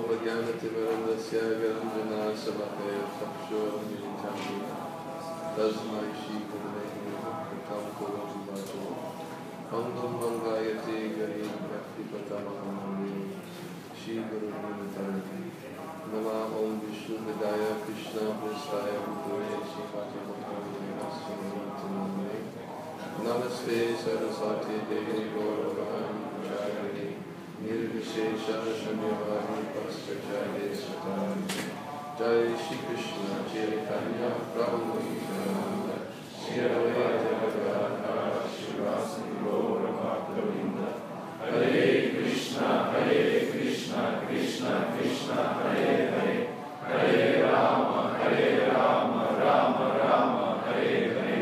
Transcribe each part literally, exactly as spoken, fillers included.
Upajnanativarandasya Garanjana Sabhate Chakshurmilitam Tasmai Shri Gurave Namaha Vacho Andam Mangayate Gari Bhakti Patamahamani Shri Guru Nimitayate Nama Om Vishnu Vidaya Krishna Prasthaya Bhutore Shri Mati Bhakti Nasyanamane Namaste Saraswati Devi Gauravani Jayari Nirvishesha Shanyavari Paschachari Satari Jai Shri Krishna Chaitanya Prabhu Nityananda Shri Advaita Gadadhara Srivasi Gaura Bhaktavinda Hare Krishna Hare Krishna Krishna Krishna Hare Hare Hare Rama Hare Rama Rama Rama Hare Hare.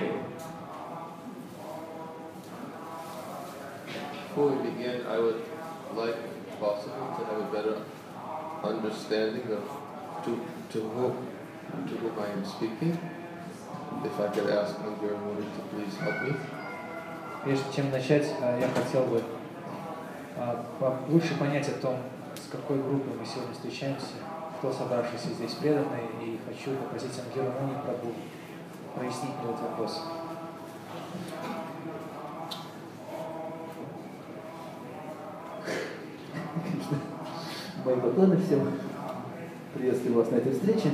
Before we begin, I would like, if possible, to have a better understanding of to, to whom to whom I am speaking. If I could ask Mandir Muni to please help me. Прежде чем начать, я хотел бы лучше понять о том, с какой группой мы сегодня встречаемся, кто собравшийся здесь преданный, и хочу попросить Ангира Муни Прабху прояснить мне этот вопрос. Мои поклоны всем. Приветствую вас на этой встрече.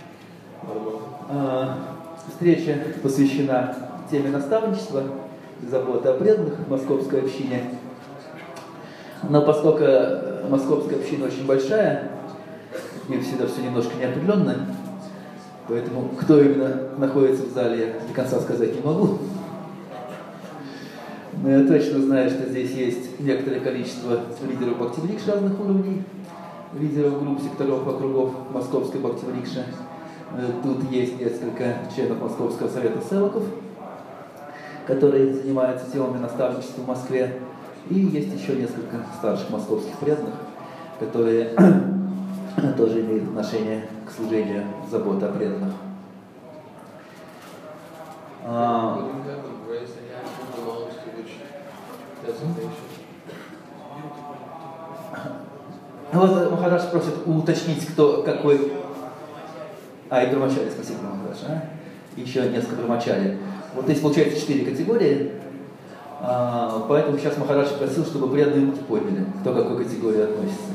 Встреча посвящена теме наставничества и заботы о преданных в московской общине. Но поскольку московская община очень большая, и всегда все немножко неопределенно, поэтому кто именно находится в зале, я до конца сказать не могу. Но я точно знаю, что здесь есть некоторое количество лидеров Бхактиврикши разных уровней, лидеров групп, секторов, округов Московской Бхактиврикши. Тут есть несколько членов Московского совета севаков, которые занимаются темами наставничества в Москве. И есть еще несколько старших московских преданных, которые тоже имеют отношение к служению заботы о преданных. Вот Махарадж просит уточнить, кто какой... А, и Брамачари, спасибо, Махарадж. А? Еще несколько Брамачари. Вот здесь получается четыре категории. А, поэтому сейчас Махарадж просил, чтобы преданные руки подняли, кто к какой категории относится.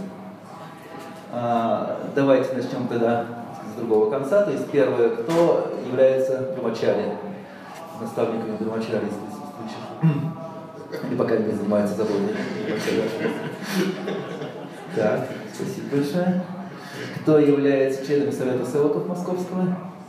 А, давайте начнем тогда с другого конца. То есть первое, кто является Брамачари, наставниками Брамачари из присутствующих. Или пока не занимается заботой. Так, спасибо большое. Кто является членом Совета Севаков Московского?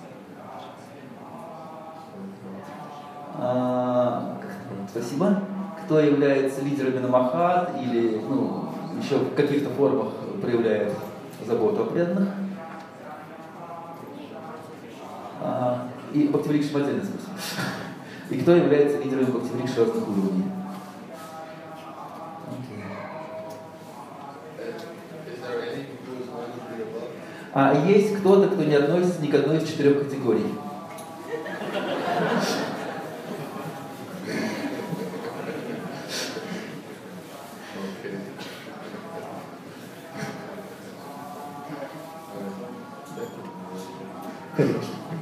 А, спасибо. Кто является лидерами Намахат или ну, еще в каких-то формах проявляет заботу о преданных? А, и Бхактиврикши в отдельном смысле. И кто является лидерами Бхактиврикши разных уровней? А есть кто-то, кто не относится ни к одной из четырех категорий? Конечно.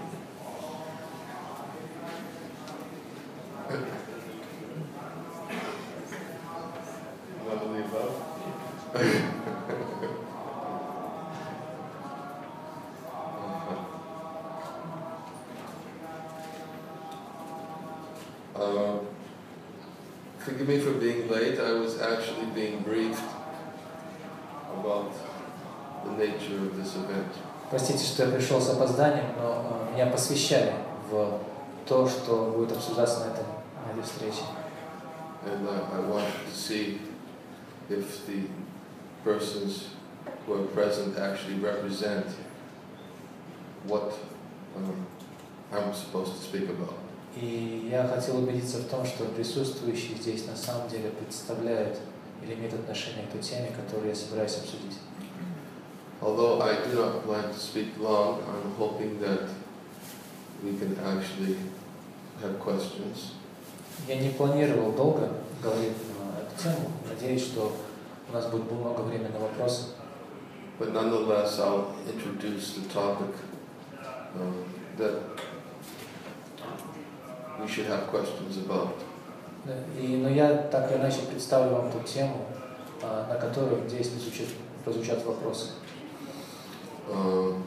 Uh, forgive me for being late. I was actually being briefed about the nature of this event. Простите, что я пришел с опозданием, но uh, меня посвящали в то, что будет обсуждаться на, этом, на этой встрече. And uh, I wanted to see if the persons who are present actually represent what um, I'm supposed to speak about. И я хотел убедиться в том, что присутствующие здесь на самом деле представляют или имеют отношение к той теме, которую я собираюсь обсудить. Although I do not plan to speak long, I'm hoping that we can actually have questions. Я не планировал долго говорить на эту тему. Надеюсь, что у нас будет много времени на вопросы. but nonetheless I'll introduce the topic um, that we should have questions about. И, но я так или иначе представлю вам ту тему, на которую, здесь прозвучат, прозвучат вопросы. Um,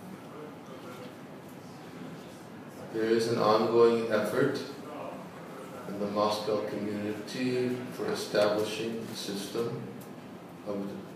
there is an ongoing effort in the Moscow community for establishing a system of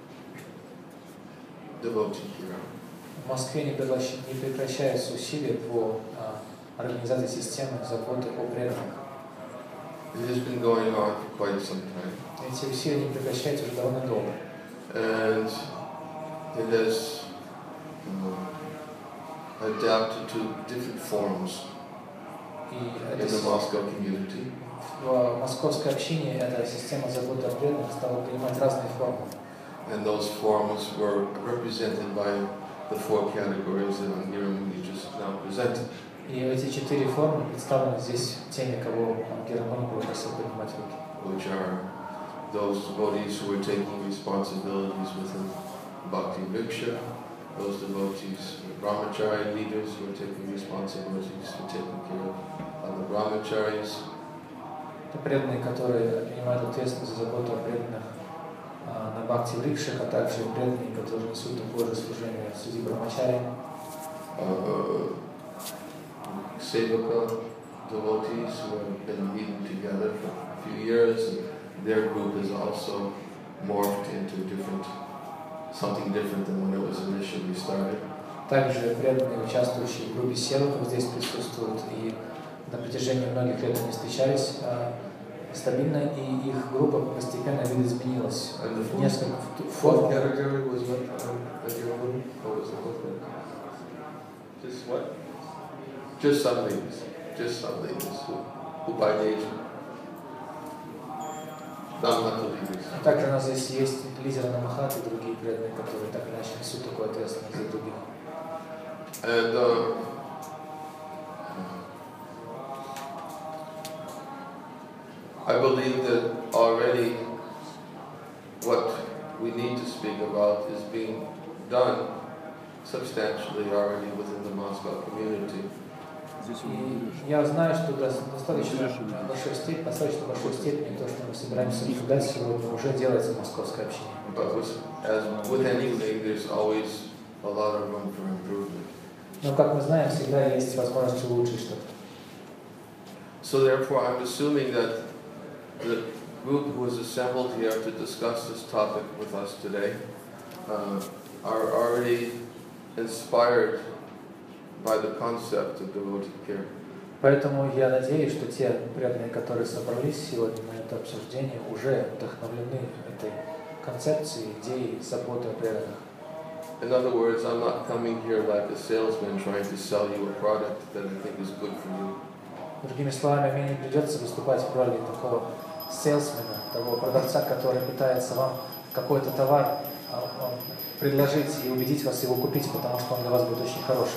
devotee care. В Москве не прекращаются усилия по а, организации системы заботы о преданных. It has been going on for quite some time. Эти усилия не прекращаются уже довольно долго. And it has um, adapted to different forms in the Moscow community. В московской общине эта система заботы о преданных стала принимать разные формы. And those forms were represented by the four categories that Angiramuni just now presented. И эти четыре формы представлены здесь теми, кого Ангирамани попросил поднимать руки. Which are those devotees who are taking responsibilities within Bhakti Vriksha, those devotees, the brahmachari leaders who are taking responsibilities for taking care of the brahmacharis. Это преданные, которые принимают ответственность за заботу о преданных на Бхакти Врикшах, а также преданные, которые несут такое же служение среди брахмачари. Sevaka devotees who have been meeting together for a few years, and their group has also morphed into different, something different than when it was initially started. Также преданные, участвующие в группе севаков, здесь присутствуют, и на протяжении многих лет они встречались а, стабильно, и их группа постепенно видоизменилась в несколько форм. Just what? Just some ladies, just some ladies who, who by nature, not not the leaders. Также у нас здесь есть лидеры Намахат и другие преданные, которые так или иначе несут такую ответственность за других. And uh, I believe that already what we need to speak about is being done substantially already within the Moscow community. И я знаю, что достаточно большой степени, достаточно большой степени то, что мы собираемся обсуждать сегодня, уже делается в московской общине. But with, as with anything, there's always a lot of room for improvement. Но, как мы знаем, всегда есть возможность улучшить что-то. So therefore, I'm assuming that the group who is assembled here to discuss this topic with us today uh, are already inspired by the concept of devotee care. Поэтому я надеюсь, что те преданные, которые собрались сегодня на это обсуждение, уже вдохновлены этой концепцией, идеей заботы о преданных. In other words, I'm not coming here like a salesman trying to sell you a product that I think is good for you. Другими словами, мне не придется выступать в роли такого сейлсмена, того продавца, который пытается вам какой-то товар предложить и убедить вас его купить, потому что он для вас будет очень хорошим.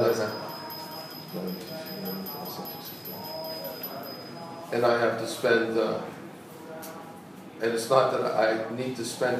And I have to spend, uh, and it's not that I need to spend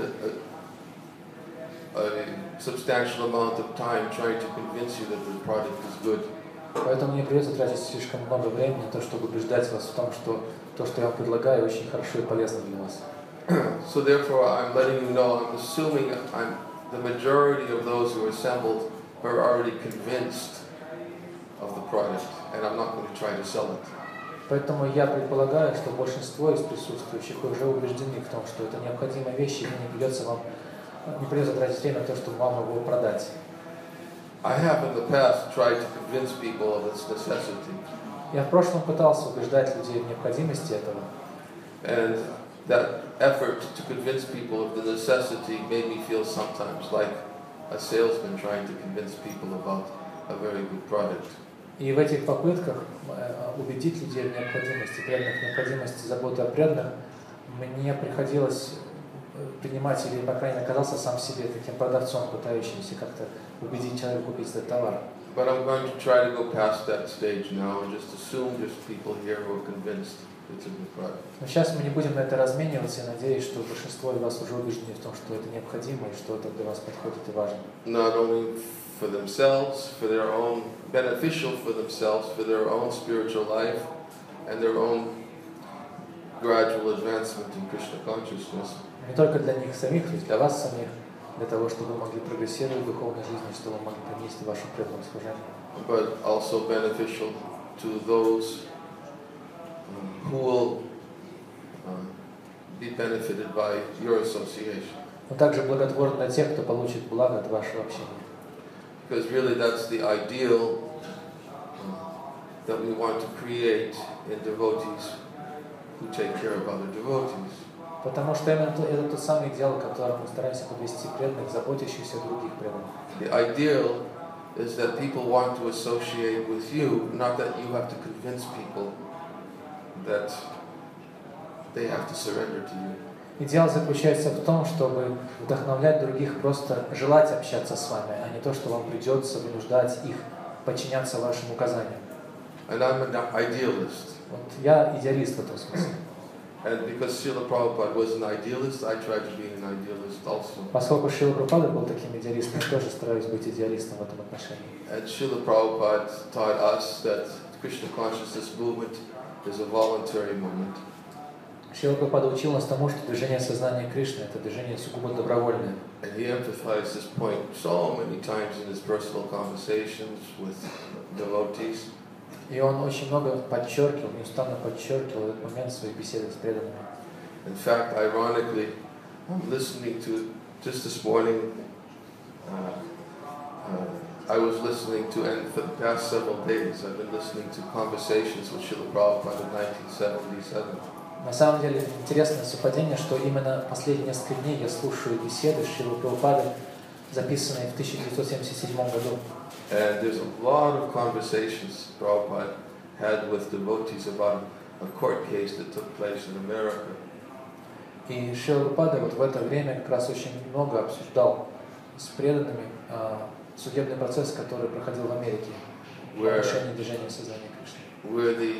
a, a substantial amount of time trying to convince you that the product is good. Поэтому мне придется тратить слишком много времени на то, чтобы убеждать вас в том, что то, что я вам предлагаю, очень хорошо и полезно для вас. So therefore, I'm letting you know, I'm assuming I'm, the majority of those who are assembled are already convinced of the product, and I'm not going to try to sell it. Поэтому я предполагаю, что большинство из присутствующих уже убеждены в том, что это необходимая вещь, и не придется вам, не придется тратить время на то, чтобы вам его продать. I have in the past tried to convince people of its necessity. Я в прошлом пытался убеждать людей в необходимости этого. And that effort to convince people of the necessity made me feel sometimes like a salesman trying to convince people about a very good product. И в этих попытках убедить людей в необходимости, преданных необходимости заботы о преданных, мне приходилось предприниматель, или, по крайней мере, оказался сам себе таким продавцом, пытающимся как-то убедить человека купить этот товар. But I'm going to try to go past that stage now and just assume there's people here who are convinced it's a good product. Но сейчас мы не будем на это размениваться, и надеюсь, что большинство из вас уже убеждены в том, что это необходимо и что это для вас подходит и важно. Not only for themselves, for their own, beneficial for themselves, for their own spiritual life and their own gradual advancement in Krishna consciousness. Не только для них самих, то есть для вас самих, для того, чтобы вы могли прогрессировать в духовной жизни, чтобы вы могли принести ваше преданное служение. But also beneficial to those who will uh, be benefited by your association. Но также благотворно для тех, кто получит благо от вашего общения. Because really that's the ideal uh, that we want to create in devotees who take care of other devotees. Потому что именно это тот самый идеал, который мы стараемся подвести преданных, заботящихся о других преданных. The ideal is that people want to associate with you, not that you have to convince people that they have to surrender to you. Идеал заключается в том, чтобы вдохновлять других просто желать общаться с вами, а не то, что вам придется вынуждать их подчиняться вашим указаниям. And I'm an idealist. Вот я идеалист в этом смысле. And because Srila Prabhupada was an idealist, I tried to be an idealist also. Поскольку Шрила Прабхупада был таким идеалистом, я тоже стараюсь быть идеалистом в этом отношении. And Srila Prabhupada taught us that Krishna consciousness movement is a voluntary movement. Шрила Прабхупада учил нас тому, что движение сознания Кришны – это движение сугубо добровольное. And he emphasized this point so many times in his personal conversations with devotees. И он очень много подчеркивал, неустанно подчеркивал этот момент в своих беседах с преданными. In fact, ironically, I'm listening to, just this morning, uh, uh, I was listening to, and for the past several days, I've been listening to conversations with Srila Prabhupada in nineteen seventy-seven. На самом деле интересное совпадение, что именно последние несколько дней я слушаю беседы с Шрилой Прабхупадой, записанные в тысяча девятьсот семьдесят седьмом году. And there's a lot of conversations Prabhupada had with devotees about a court case that took place in America. И Шрила Прабхупада вот в это время как раз очень много обсуждал с преданными а, судебный процесс, который проходил в Америке в отношении движения сознания Кришны. Where the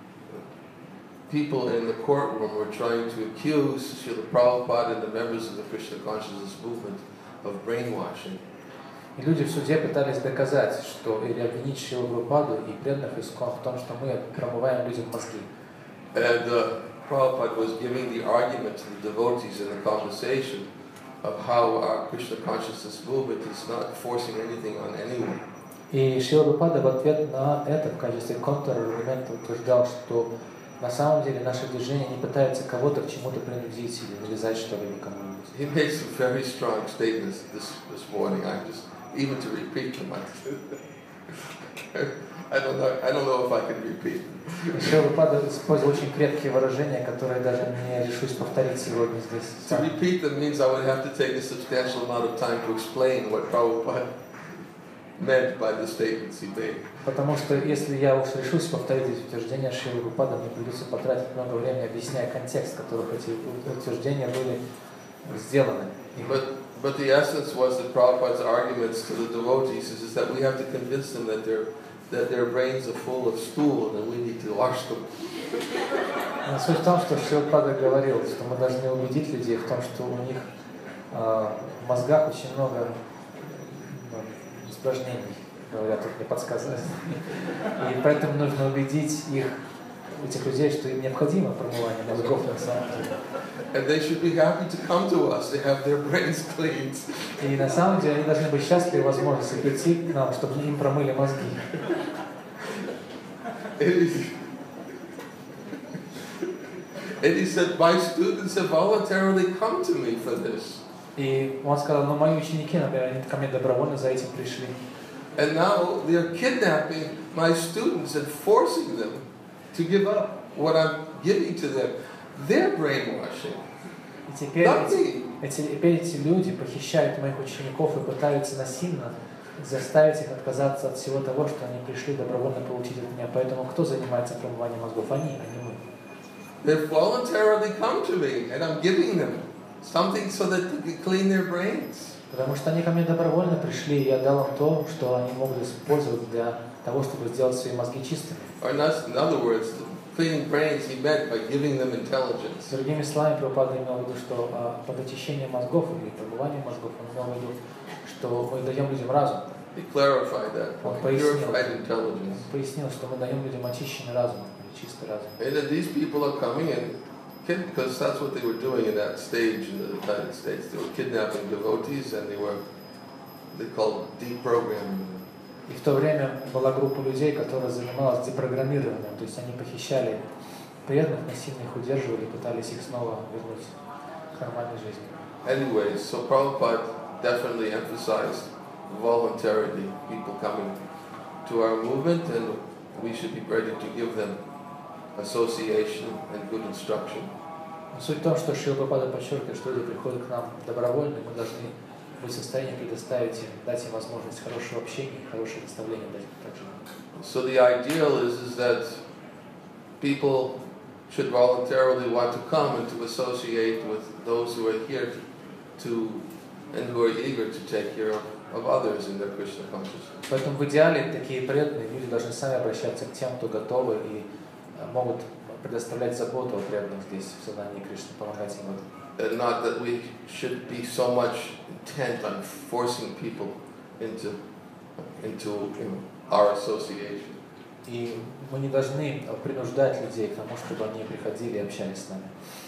people in the courtroom were trying to accuse Srila Prabhupada and the members of the Krishna consciousness movement of brainwashing. И люди в суде пытались доказать, что или обвинить Шрилу Прабхупаду и преданных искон в том, что мы промываем людям мозги. And uh, Prabhupada was giving the argument to the devotees in the conversation of how our Krishna consciousness movement is not forcing anything on anyone. И Шрила Прабхупада в ответ на это в качестве контраргумента утверждал, что на самом деле наше движение не пытается кого-то к чему-то принудить или навязать что-либо кому-нибудь. He made some very strong statements this this morning. I just even to repeat them. I don't know. I don't know if I can repeat them. Шрила Прабхупада использовал очень крепкие выражения, которые даже не решусь повторить сегодня здесь. To repeat them means I would have to take a substantial amount of time to explain what Prabhupada meant by the statements he made. Потому что если я уж решусь повторить эти утверждения Шрилы Прабхупады, мне придется потратить много времени, объясняя контекст, в которых эти утверждения были сделаны. But but the essence was that Prabhupada's arguments to the devotees is, is that we have to convince them that their that their brains are full of stool and that we need to wash them. Но суть в том, что Шрила Прабхупада говорил, что мы должны убедить людей в том, что у них э, в мозгах очень много испражнений, говорят, тут мне подсказывают. И поэтому нужно убедить их, этих людей, что им необходимо промывание мозгов на самом деле. And they should be happy to come to us to have their brains cleaned. И на самом деле они должны быть счастливы возможности прийти к нам, чтобы им промыли мозги. And he said, my students have voluntarily come to me for this. И он сказал, ну мои ученики, например, они ко мне добровольно за этим пришли. And now they're kidnapping my students and forcing them to give up what I'm giving to them. They're brainwashing. И теперь эти, эти, теперь эти люди похищают моих учеников и пытаются насильно заставить их отказаться от всего того, что они пришли добровольно получить от меня. Поэтому кто занимается промыванием мозгов? Они, а не мы. They've voluntarily come to me and I'm giving them. something so that they could clean their brains. Потому что они ко мне добровольно пришли, и я дал им то, что они могут использовать для того, чтобы сделать свои мозги чистыми. Or not, in other words, cleaning brains he meant by giving them intelligence. Другими словами, Прабхупада имел в виду, что а, под очищением мозгов или пробыванием мозгов, он имел в виду, что мы даем людям разум. He clarified that. Он пояснил, Purified intelligence. он пояснил, что мы даем людям очищенный разум, или чистый разум. And that these people are coming in, because that's what they were doing in that stage in the United States. They were kidnapping devotees and they were, they called deprogramming. И в то время была группа людей, которая занималась депрограммированием, то есть они похищали преданных, насильно их удерживали, пытались их снова вернуть к нормальной жизни. Anyways, so Prabhupada definitely emphasized voluntarily people coming to our movement, and we should be ready to give them association and good instruction. Суть в том, что Шрила Прабхупада подчеркивает, что люди приходят к нам добровольно, и мы должны быть в состоянии предоставить им, дать им возможность хорошего общения, хорошее наставление дать им также. So the ideal is, is that people should voluntarily want to come and to associate with those who are here to, to and who are eager to take care of, of others in their Krishna consciousness. Поэтому в идеале такие преданные люди должны сами обращаться к тем, кто готовы и могут предоставлять заботу о преданных здесь, в сознании Кришны, помогать им в этом. And not that we should be so much intent on forcing people into, into you know, our association. И мы не должны принуждать людей к тому, чтобы они приходили и общались с нами.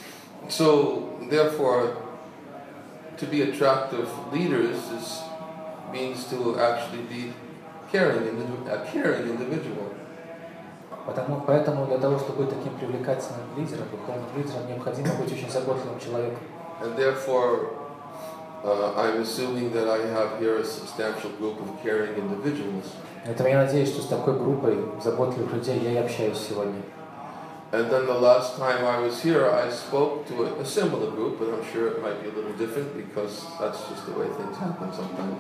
So, therefore, to be attractive leaders is, means to actually be caring, a caring individual. Потому, поэтому для того, чтобы быть таким привлекательным лидером, духовным лидером, необходимо быть очень заботливым человеком. And therefore, uh, I'm assuming that I have here a substantial group of caring individuals. Поэтому я надеюсь, что с такой группой заботливых людей я и общаюсь сегодня. And then the last time I was here, I spoke to a, a similar group, but I'm sure it might be a little different because that's just the way things happen sometimes.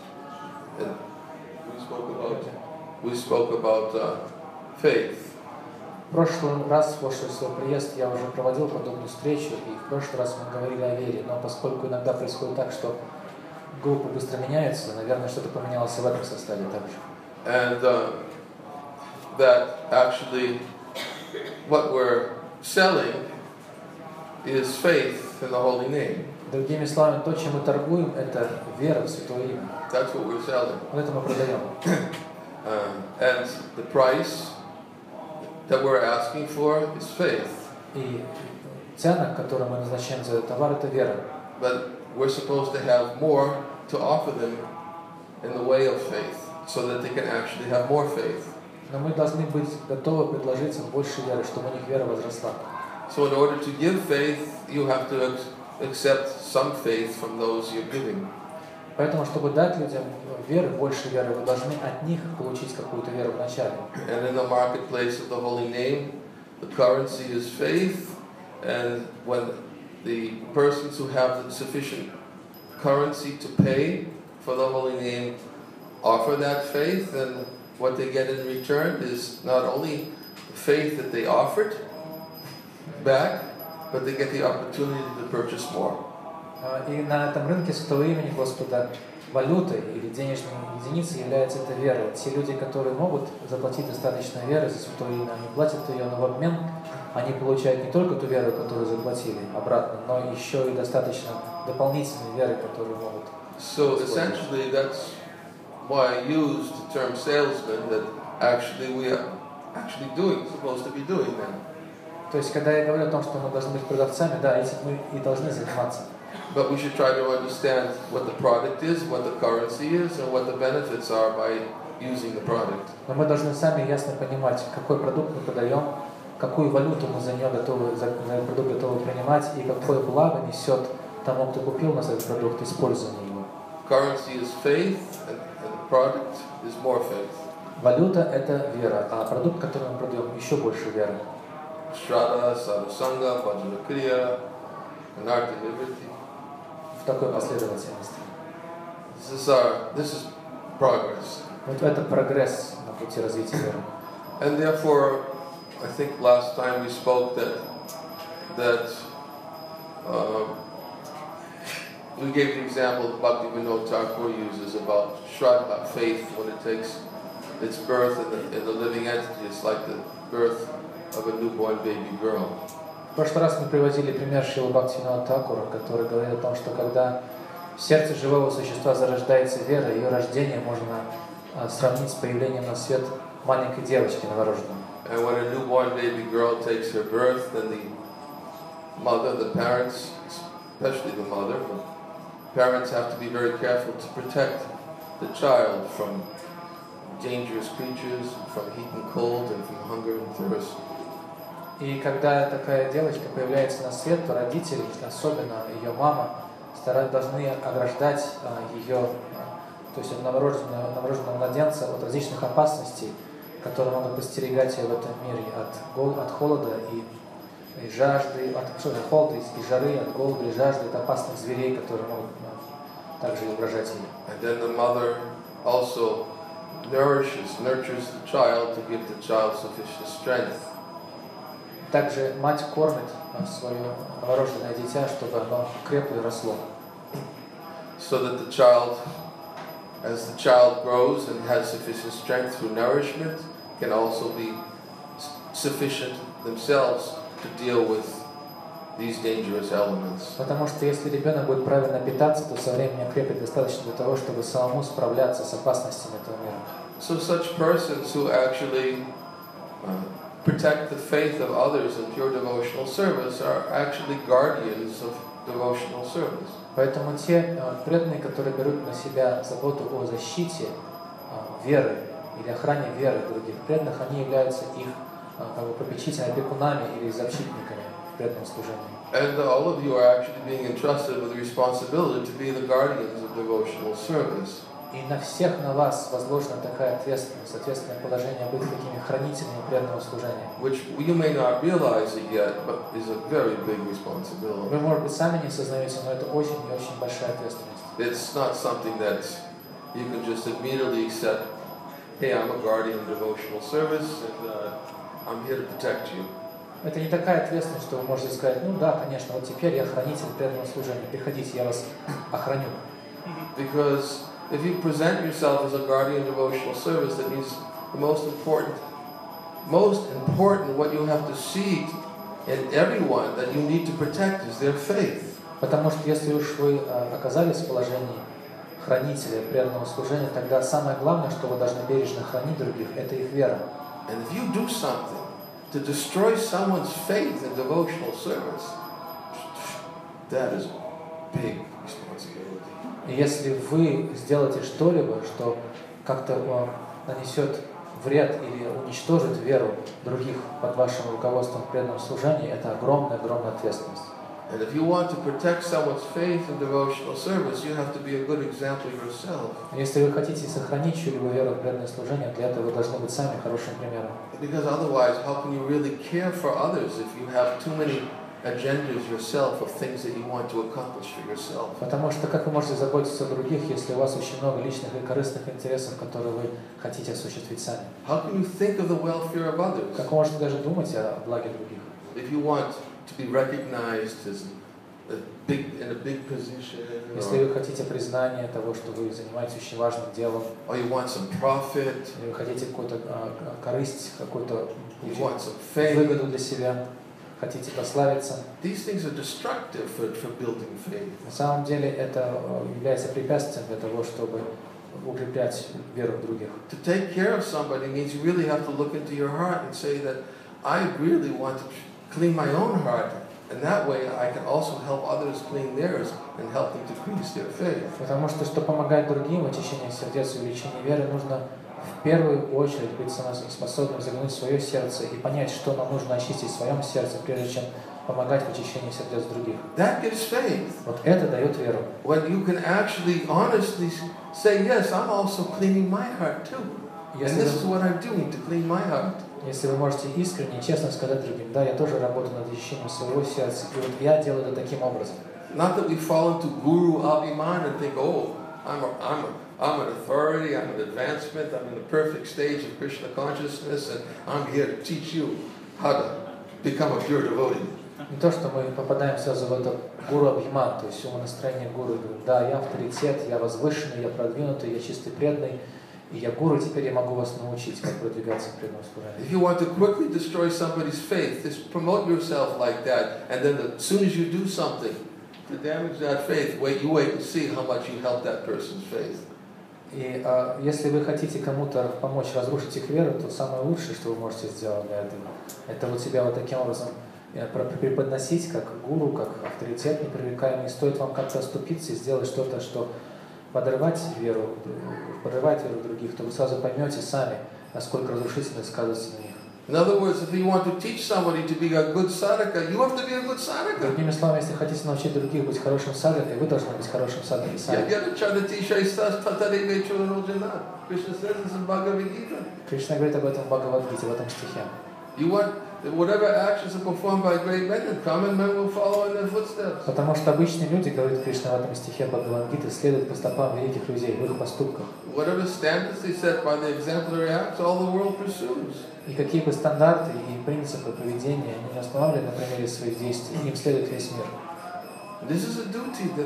And we spoke about, we spoke about uh, faith. В прошлый раз, после своего приезда, я уже проводил подобную встречу, и в прошлый раз мы говорили о вере, но поскольку иногда происходит так, что группы быстро меняются, наверное, что-то поменялось и в этом составе также. And uh, that actually what we're selling is faith in the holy name. Другими словами, то, чем мы торгуем, это вера в Святое Имя. That's what we're selling. Вот это мы продаем. Uh, and the price that we're asking for is faith. И цена, которую мы назначаем за этот товар, это вера. But we're supposed to have more to offer them in the way of faith, so that they can actually have more faith. Но мы должны быть готовы предложить им больше веры, чтобы у них вера возросла. So in order to give faith, you have to accept some faith from those you're giving. Поэтому, чтобы дать людям веры, больше веры, вы должны от них получить какую-то веру вначале. And in the marketplace of the holy name, the currency is faith, and when the persons who have the sufficient currency to pay for the holy name offer that faith, then what they get in return is not only the faith that they offered back, but they get the opportunity to purchase more. И на этом рынке Святого Имени Господа валютой или денежной единицей является эта вера. Те люди, которые могут заплатить достаточно веры за Святое Имя, они платят ее, но в обмен они получают не только ту веру, которую заплатили обратно, но еще и достаточно дополнительной веры, которую могут. So essentially, that's why I used the term salesman, that actually we are actually doing, supposed to be doing that. То есть, когда я говорю о том, что мы должны быть продавцами, да, этим мы и должны заниматься. But we should try to understand what the product is, what the currency is, and what the benefits are by using the product. Но мы должны сами ясно понимать, какой продукт мы продаем, какую валюту мы за нее готовы, за этот продукт готовы принимать, и какое благо несет тому, кто купил у нас этот продукт, использование его. Currency is faith, and, and the product is more faith. Валюта – это вера, а продукт, который мы продаем, еще больше веры. Shraddha, sadhusanga, bhajana kriya, anartha nivritti. В такой последовательности. This is our, this is progress. Вот это прогресс на пути развития веры. And therefore, I think last time we spoke that that uh, we gave the example that Bhaktivinoda Thakur uses about Shraddha, faith, when it takes its birth in the, in the living entity. It's like the birth of a newborn baby girl. В прошлый раз мы приводили пример Шрилы Бхактивинода Тхакура, который говорит о том, что когда в сердце живого существа зарождается вера, ее рождение можно а, сравнить с появлением на свет маленькой девочки новорожденной. And when a newborn baby girl takes her birth, then the mother, the parents, especially the mother, but parents have to be very careful to protect the child from dangerous creatures, from heat and cold, and from hunger and thirst. И когда такая девочка появляется на свет, то родители, особенно ее мама, стараются, должны ограждать а, ее, а, то есть новорожденного, новорожденного младенца от различных опасностей, которые могут подстерегать ее в этом мире от, гол, от холода и, и жажды, от, что, от холода и жары, от голода и жажды, от опасных зверей, которые могут а, также угрожать ей. And then the mother also nourishes, nurtures the child to give the child sufficient strength. Также мать кормит свое новорожденное дитя, чтобы оно крепло и росло. So that the child, as the child grows and has sufficient strength through nourishment, can also be sufficient themselves to deal with these dangerous elements. Потому что если ребенок будет правильно питаться, то со временем окрепнет достаточно для того, чтобы самому справляться с опасностями этого мира. So such persons who actually uh, protect the faith of others in pure devotional service are actually guardians of devotional service. Поэтому те преданные, которые берут на себя заботу о защите веры или охране веры других преданных, они являются их как бы попечителями, опекунами или защитниками в преданном служении. And all of you are actually being entrusted with the responsibility to be the guardians of devotional service. И на всех на вас возложена такая ответственность, ответственное положение быть такими хранителями преданного служения. Which you may not realize it yet, but is a very big responsibility. Вы, может быть, сами не осознаете, но это очень и очень большая ответственность. It's not something that you can just immediately accept. Hey, I'm a guardian of devotional service, and uh, I'm here to protect you. Это не такая ответственность, что вы можете сказать, ну да, конечно, вот теперь я хранитель преданного служения, приходите, я вас охраню. Because if you present yourself as a guardian of devotional service, that means the most important, most important what you have to see in everyone that you need to protect is their faith. Потому что если уж вы оказались в положении хранителя преданного служения, тогда самое главное, что вы должны бережно хранить других, это их вера. And if you do something to destroy someone's faith in devotional service, that is big responsibility. И если вы сделаете что-либо, что как-то нанесет вред или уничтожит веру других под вашим руководством в преданном служении, это огромная-огромная ответственность. And if you want to protect someone's faith in devotional service, you have to be a good example yourself. Если вы хотите сохранить чью-либо веру в преданное служение, для этого вы должны быть сами хорошим примером. Because otherwise, how can you really care for others if you have too many agendas yourself of things that you want to accomplish for yourself? Потому что как вы можете заботиться о других, если у вас очень много личных и корыстных интересов, которые вы хотите осуществить сами? How can you think of the welfare of others? Как вы можете даже думать о благе других? If you want to be recognized as a big in a big position, Если вы хотите признания того, что вы занимаетесь очень важным делом, or you want some profit, или вы хотите какую-то а, корысть, какую-то you want some fame, выгоду для себя, хотите прославиться, these things are destructive for, for building faith. на самом деле это является препятствием для того, чтобы укреплять веру в других. To take care of somebody means you really have to look into your heart and say that I really want to clean my own heart, and that way I can also help others clean theirs and help them to increase their faith. Потому что, чтобы помогать другим в очищении сердец и увеличении веры, нужно в первую очередь быть способным заглянуть в свое сердце и понять, что нам нужно очистить в своем сердце, прежде чем помогать в очищении сердец других. That gives faith. Вот это дает веру. When you can actually honestly say, yes, I'm also cleaning my heart too. And this is what I'm doing to clean my heart. Если вы можете искренне и честно сказать другим, да, я тоже работаю над очищением своего сердца, и вот я делаю это таким образом. Not that we fall into guru abhiman and think, oh, I'm, a, I'm, a, I'm an authority, I'm an advancement, I'm in the perfect stage of Krishna consciousness, and I'm here to teach you how to become a pure devotee. Не то, что мы попадаем сразу в это гуру-абхиман, то есть умонастроение гуру. Да, я авторитет, я возвышенный, я продвинутый, я чистый преданный, и я гуру, теперь я могу вас научить, как продвигаться в преданном служении. If you want to quickly destroy somebody's faith, just promote yourself like that, and then as soon as you do something to damage that faith, wait, you wait and see how much you help that person's faith. И а, если вы хотите кому-то помочь разрушить их веру, то самое лучшее, что вы можете сделать для этого, это вот себя вот таким образом преподносить как гуру, как авторитет непререкаемый. Стоит вам как-то оступиться и сделать что-то, что подрывать веру, подрывать веру других, то вы сразу поймете сами, насколько разрушительно сказывается на них. In other words, if you want to teach somebody to be a good sadhaka, you have to be a good sadhaka. Другими словами, если хотите научить других быть хорошим садхакой, вы должны быть хорошим садхакой сами. Krishna says this in Bhagavad Gita. Кришна говорит об этом в Бхагавад-гите, в этом стихе. You want whatever actions are performed by great men, and common men will follow in their footsteps. Потому что обычные люди, говорит Кришна в этом стихе Бхагавад-гиты, следуют по стопам великих людей, в их поступках. Whatever standards they set by the exemplary acts, all the world pursues. И какие бы стандарты и принципы поведения они не устанавливали на примере своих действий, им следует весь мир. This is a duty that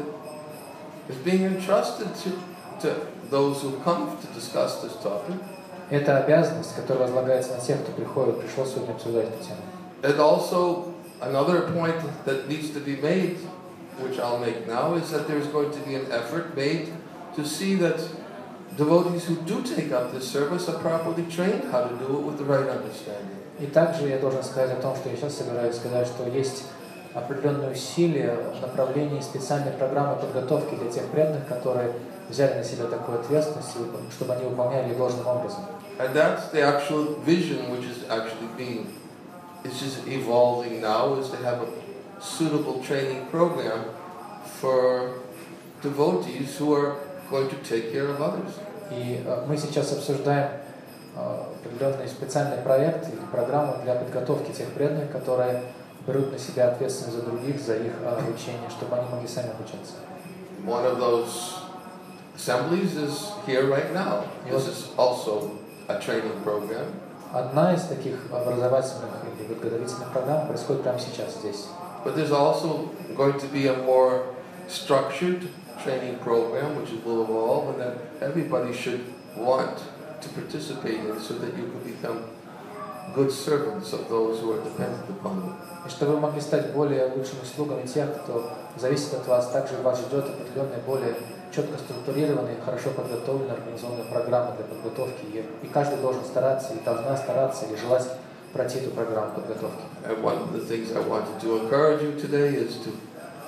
is being entrusted to, to those who come to discuss this topic. Это обязанность, которая возлагается на тех, кто приходит, пришел сегодня обсуждать эту тему. And also, another point that needs to be made, which I'll make now, is that there's going to be an effort made to see that devotees who do take up this service are properly trained how to do it with the right understanding. И также я должен сказать о том, что я сейчас собираюсь сказать, что есть определенные усилия в направлении специальной программы подготовки для тех преданных, которые взяли на себя такую ответственность, чтобы они выполняли ее должным образом. And that's the actual vision which is actually being, it's just evolving now, is to have a suitable training program for devotees who are going to take care of others. И мы сейчас обсуждаем определенный специальный проект или программу для подготовки тех преданных, которые берут на себя ответственность за других, за их обучение, чтобы они могли сами обучаться. One of those assemblies is here right now. This is also a training program. Одна из таких образовательных или подготовительных программ происходит прямо сейчас здесь. But there's also going to be a more structured training program which will evolve, and that everybody should want to participate in, so that you can become good servants of those who are dependent upon you. И чтобы вы могли стать более лучшими слугами тех, кто зависит от вас, также вас ждет определенная более четко структурированная, хорошо подготовленная, организованная программа для подготовки. И каждый должен стараться и должна стараться или желать пройти эту программу подготовки. And one of the things I wanted to encourage you today is to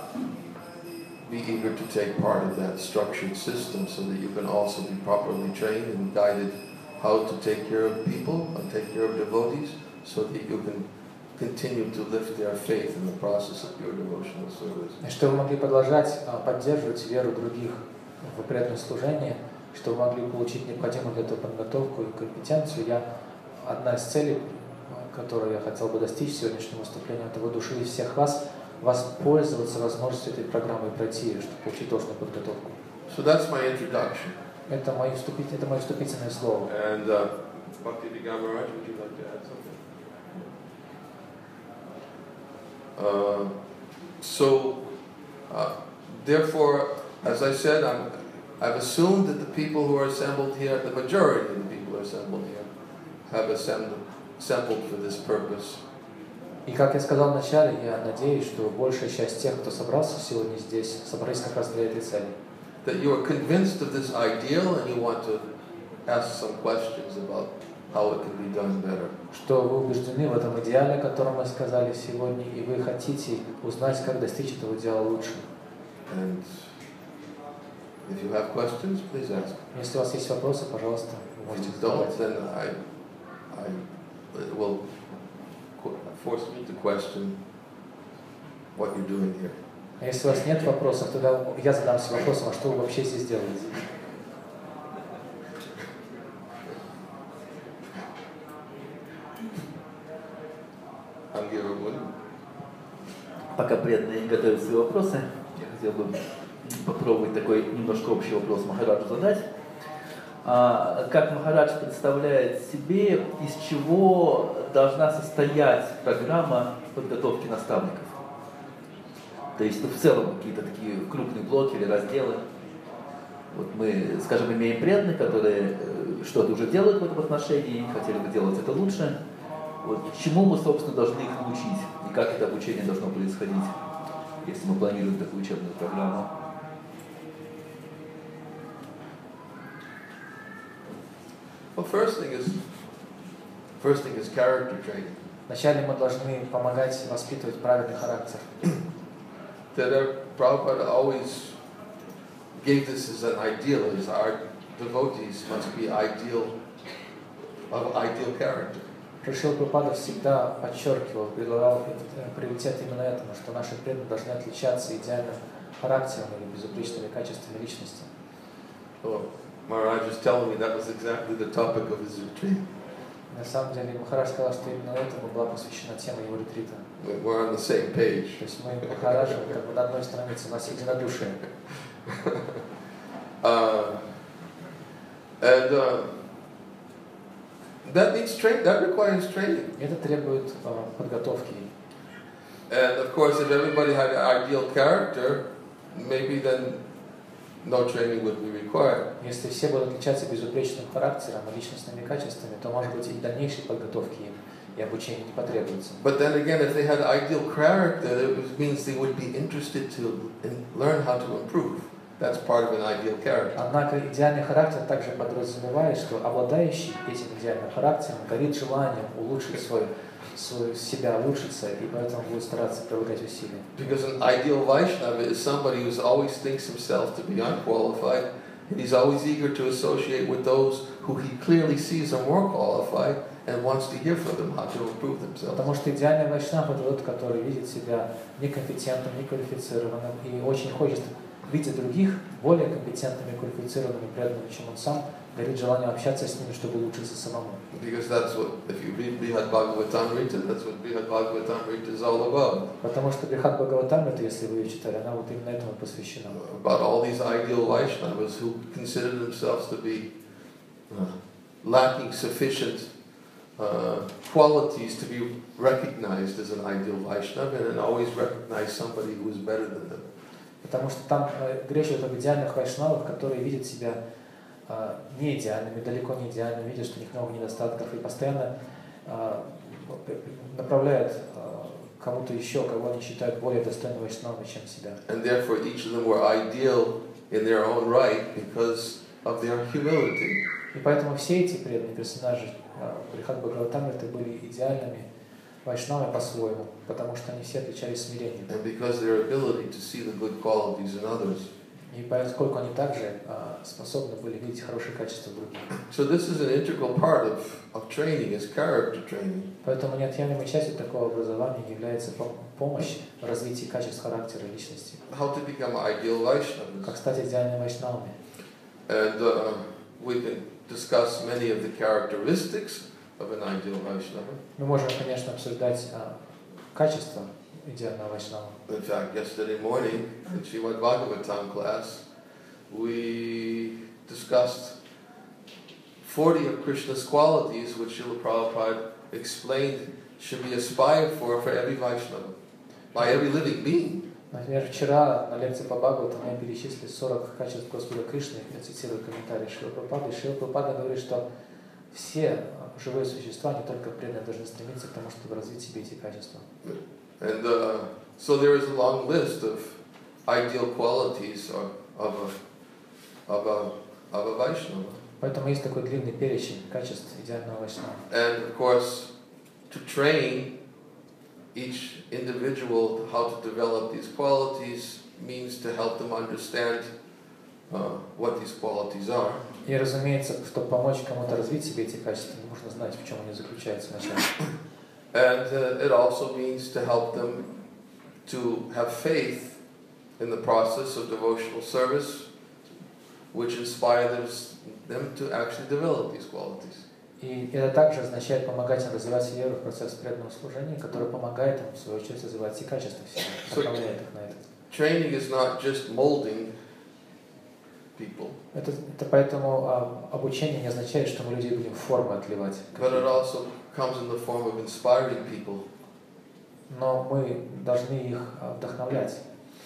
be eager to take part of that structured system, so that you can also be properly trained and guided how to take care of people and take care of devotees, so that you can continue to lift their faith in the process of your devotional service. И чтобы вы могли продолжать поддерживать веру других в преданное служение, чтобы вы могли получить необходимую для этого подготовку и компетенцию, я одна из целей, которую я хотел бы достичь сегодняшнего выступления, это воодушевить всех вас, воспользоваться возможностью этой программы и пройти ее, чтобы получить должную подготовку. So that's my introduction. Это мое вступительное, это мое вступительное слово. And uh, Bhakti Vigamaraj, would you like to add something? Uh, so, uh, therefore, as I said, I'm, I've assumed that the people who are assembled here, the majority of the people who are assembled here, have assembled, assembled for this purpose. И как я сказал вначале, я надеюсь, что большая часть тех, кто собрался сегодня здесь, собрались как раз для этой цели. That you are convinced of this ideal and you want to ask some questions about how it can be done better. Что вы убеждены в этом идеале, о котором мы сказали сегодня, и вы хотите узнать, как достичь этого идеала лучше. And if you have questions, please ask. Если у вас есть вопросы, пожалуйста, вы можете If you don't, задавать. then I, I it will force me to question what you're doing here. А если у вас нет вопросов, тогда я задамся вопросом, а что вы вообще здесь делаете? Пока преданные готовят свои вопросы, я хотел бы попробовать такой немножко общий вопрос Махараджу задать. А, как Махарадж представляет себе, из чего должна состоять программа подготовки наставников? То есть ну, в целом какие-то такие крупные блоки или разделы. Вот мы, скажем, имеем преданных, которые что-то уже делают в этом отношении, хотели бы делать это лучше. Вот, чему мы, собственно, должны их научить и как это обучение должно происходить, если мы планируем такую учебную программу. Well, first thing is, first thing is character training. Вначале мы должны помогать воспитывать правильный характер. That Prabhupada always gave this as an ideal, as our devotees must be ideal, of ideal character. Шрила Прабхупада всегда подчеркивал, предлагал приоритет именно этому, что наши преданные должны отличаться идеальным характером или безупречными качествами личности. Oh, Maharaj is telling me that was exactly the topic of his retreat. На самом деле Махарадж сказал, что именно этому была посвящена тема его ретрита. We're on the same page. То есть мы Махараджем как бы на одной странице, у нас единодушие. uh, and uh, that needs train. That requires training. Это требует uh, подготовки. And of course, if everybody had an ideal character, maybe then no training would be required. Если все будут отличаться безупречным характером и личностными качествами, то, может быть, и дальнейшей подготовки им и обучения не потребуется. But then again, if they had ideal character, it means they would be interested to learn how to improve. That's part of an ideal character. Однако идеальный характер также подразумевает, что обладающий этим идеальным характером горит желанием улучшить свой, свой себя, улучшиться, и поэтому будет стараться прилагать усилия. Because an ideal Vaishnava is somebody who always thinks himself to be unqualified, and he's always eager to associate with those who he clearly sees are more qualified, and wants to hear from them how to improve themselves. Потому что идеальный вайшнав — это тот, который видит себя некомпетентным, неквалифицированным и очень хочет видеть других более компетентными, квалифицированными, преданными, чем он сам, горит желанием общаться с ними, чтобы улучшиться самому. Because that's what, if you read Brihad Bhagavatamrita, that's what Brihad Bhagavatamrita is all about. Потому что Брихад Бхагаватамрита, если вы ее читали, она вот именно этому посвящена. About all these ideal Vaishnavas who consider themselves to be uh, lacking sufficient uh, qualities to be recognized as an ideal Vaishnava, and then always recognize somebody who is better than them. Потому что там э, речь идет об идеальных вайшнавах, которые видят себя э, не идеальными, далеко не идеальными, видят, что у них много недостатков, и постоянно э, направляют э, кому-то еще, кого они считают более достойным вайшнавами, чем себя. And therefore each of them were ideal in their own right because of their humility. И поэтому все эти преданные персонажи Брихад Бхагаватамриты были идеальными вайшнавами по-своему, потому что они все отличались смирением. And because their ability to see the good qualities in others. И поскольку они также uh, способны были видеть хорошие качества в других. So this is an integral part of, of training, is character training. Поэтому неотъемлемой частью такого образования является помощь в развитии качеств характера и личности. How to become ideal Vaishnavas. Как стать идеальными вайшнавами. And uh, we can discuss many of the characteristics of an ideal Vaishnava. Мы можем, конечно, обсуждать uh, качества идеального вайшнава. In fact, yesterday morning in Srimad Bhagavatam class, we discussed forty of Krishna's qualities which Srila Prabhupada explained should be aspired for for every Vaishnava, by every living being. Например, вчера на лекции по Бхагаватам мы перечислили сорок качеств Господа Кришны, я цитирую комментарий Шрила Прабхупады, и Шрила Прабхупада говорит, что все живые существа, не только преданные, должны стремиться к тому, чтобы развить себе эти качества. And uh, so there is a long list of ideal qualities of, of, a, of, a, of a Vaishnava. Поэтому есть такой длинный перечень качеств идеального вайшнава. And of course, to train each individual how to develop these qualities means to help them understand uh, what these qualities are. И, разумеется, чтобы помочь кому-то развить себе эти качества, нужно знать, в чем они заключаются вначале. And uh, it also means to help them to have faith in the process of devotional service, which inspires them to actually develop these qualities. И это также означает помогать им развивать веру в процесс преданного служения, который помогает им, в свою очередь, развивать эти качества в себе, направляет их на это. Training is not just molding people. Это, это поэтому а, обучение не означает, что мы людей будем формы отливать. But it also comes in the form of inspiring people. Но мы должны их вдохновлять.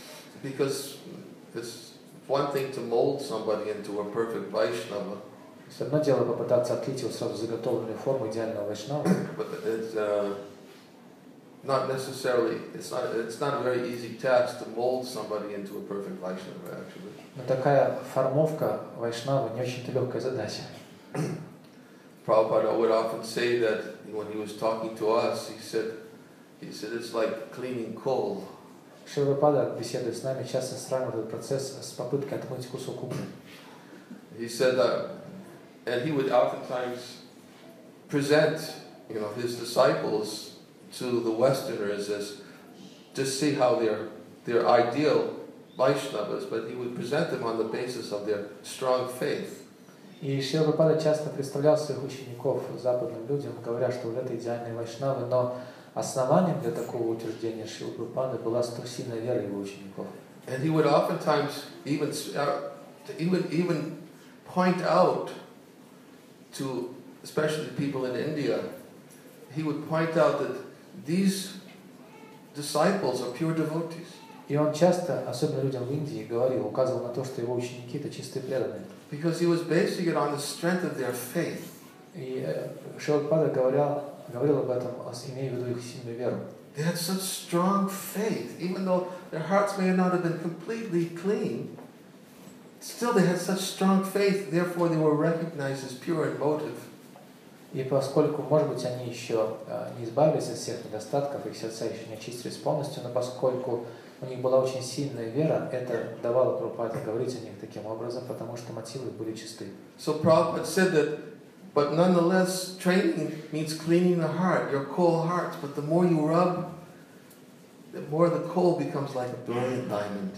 because it's one thing to mold somebody into a perfect Vaishnava. Все одно дело попытаться отлить его сразу в заготовленную форму идеального вайшнава. But it's uh, not necessarily, it's not, it's not a very easy task to mold somebody into a perfect Vaishnava, actually. Но такая формовка вайшнава не очень-то легкая задача. Prabhupada would often say that when he was talking to us, he said, he said it's like cleaning coal. Шрила Прабхупада, беседуя с нами, часто сравнивает этот процесс с попыткой отмыть кусок угля. He said that, and he would oftentimes present, you know, his disciples to the Westerners as just see how they're they're ideal Vaishnavas, but he would present them on the basis of their strong faith. И Шрила Прабхупада часто представлял своих учеников западным людям, говоря, что вот это идеальные вайшнавы, но основанием для такого утверждения Шрила Прабхупады была столь сильная вера его учеников. And he would oftentimes even uh, he would even point out to, especially people in India, he would point out that these disciples are pure devotees. И он часто, особенно людям в Индии, говорил, указывал на то, что его ученики это чистые преданные. Because he was basing it on the strength of their faith. И Шрила Прабхупада говорил, говорил об этом, имея в виду их сильную веру. They had such strong faith, even though their hearts may not have been completely clean. Still, they had such strong faith. Therefore, they were recognized as pure in motive. И поскольку, может быть, они еще не избавились от всех недостатков, их сердца еще не очистились полностью, но поскольку у них была очень сильная вера, это давало Прабхупаде говорить о них таким образом, потому что мотивы были чисты. So Prabhupada said that, but nonetheless, training means cleaning the heart, your cold hearts. But the more you rub, the more the coal becomes like a brilliant diamond.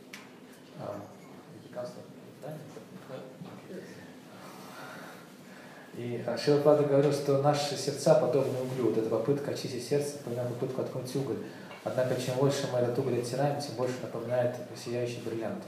И Шрила Прабхупада говорил, что наши сердца подобны углю. Вот эта попытка очистить сердце напоминает попытку отмыть уголь. Однако, чем больше мы этот уголь оттираем, тем больше напоминает сияющий бриллиант.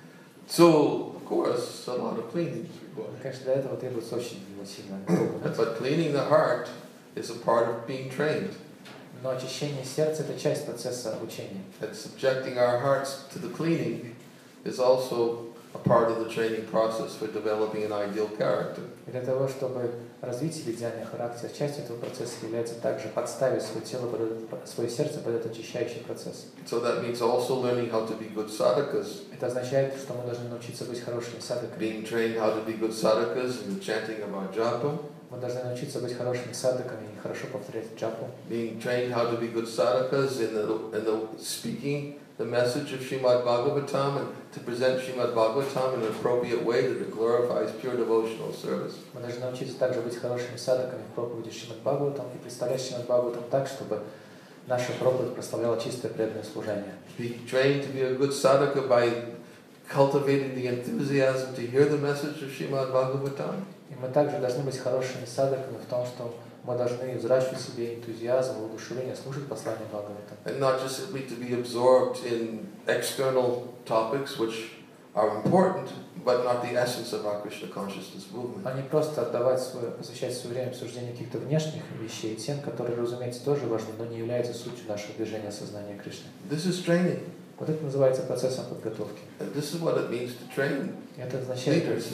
So, of course, a lot of cleaning is required. Конечно, для этого требуется очень сильно. But cleaning the heart is a part of being trained. Но очищение сердца – это часть процесса обучения. And subjecting our hearts to the cleaning is also a part of the training process for developing an ideal character. И для того, чтобы развить себе идеальный характер, частью этого процесса является также подставить свое тело, под этот, свое сердце под этот очищающий процесс. So that means also learning how to be good sadhakas. Это означает, что мы должны научиться быть хорошими садхаками. Being trained how to be good sadhakas in the chanting of our japa. Мы должны научиться быть хорошими садхаками и хорошо повторять джапу. Being trained how to be good sadhakas in the in the speaking the message of Srimad Bhagavatam and to present Srimad Bhagavatam in an appropriate way that it glorifies pure devotional service. Мы должны научиться также быть хорошими садхаками в проповеди Шримад Бхагаватам и представлять Шримад Бхагаватам так, чтобы наша проповедь прославляла чистое преданное служение. Be trained to be a good sadhaka by cultivating the enthusiasm to hear the message of Srimad Bhagavatam. И мы также должны быть хорошими садхаками в том, что мы должны взращивать в себе энтузиазм, воодушевление слушать послание Бхагаватам. And not just simply to be absorbed in external topics which are important, but not the essence of our Krishna consciousness movement. А не просто отдавать свое, посвящать свое время обсуждению каких-то внешних вещей, тем, которые, разумеется, тоже важны, но не являются сутью нашего движения сознания Кришны. This is training. Вот это называется процессом подготовки. And this is what it means to train Это означает leaders.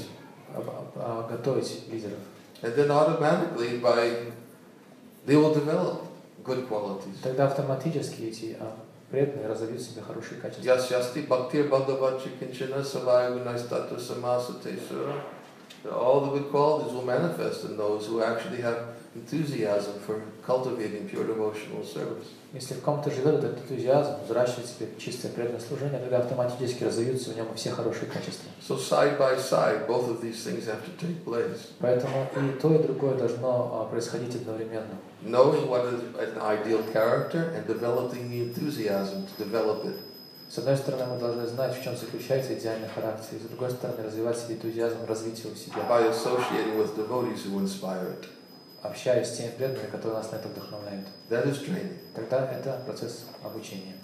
готовить лидеров. And then automatically by they will develop good qualities. Тогда автоматически эти преданные разовьют в себе хорошие качества. Yasyasti bhaktir bhagavati kinchana savayunaistatu samasate sura. All the good qualities will manifest in those who actually have enthusiasm for cultivating pure devotional service. Если в ком-то живет этот энтузиазм, взращивает себе чистое преданное служение, тогда автоматически разовьются в нем все хорошие качества. So side by side, both of these things have to take place. Поэтому и то, и другое должно происходить одновременно. Knowing what is an ideal character and developing the enthusiasm to develop it. С одной стороны, мы должны знать, в чем заключается идеальный характер, и с другой стороны, развивать себе энтузиазм, развить его в себе. By associating with devotees who inspire it. Общаясь с теми преданными, которые нас на это вдохновляют. That is training. Тогда это процесс обучения.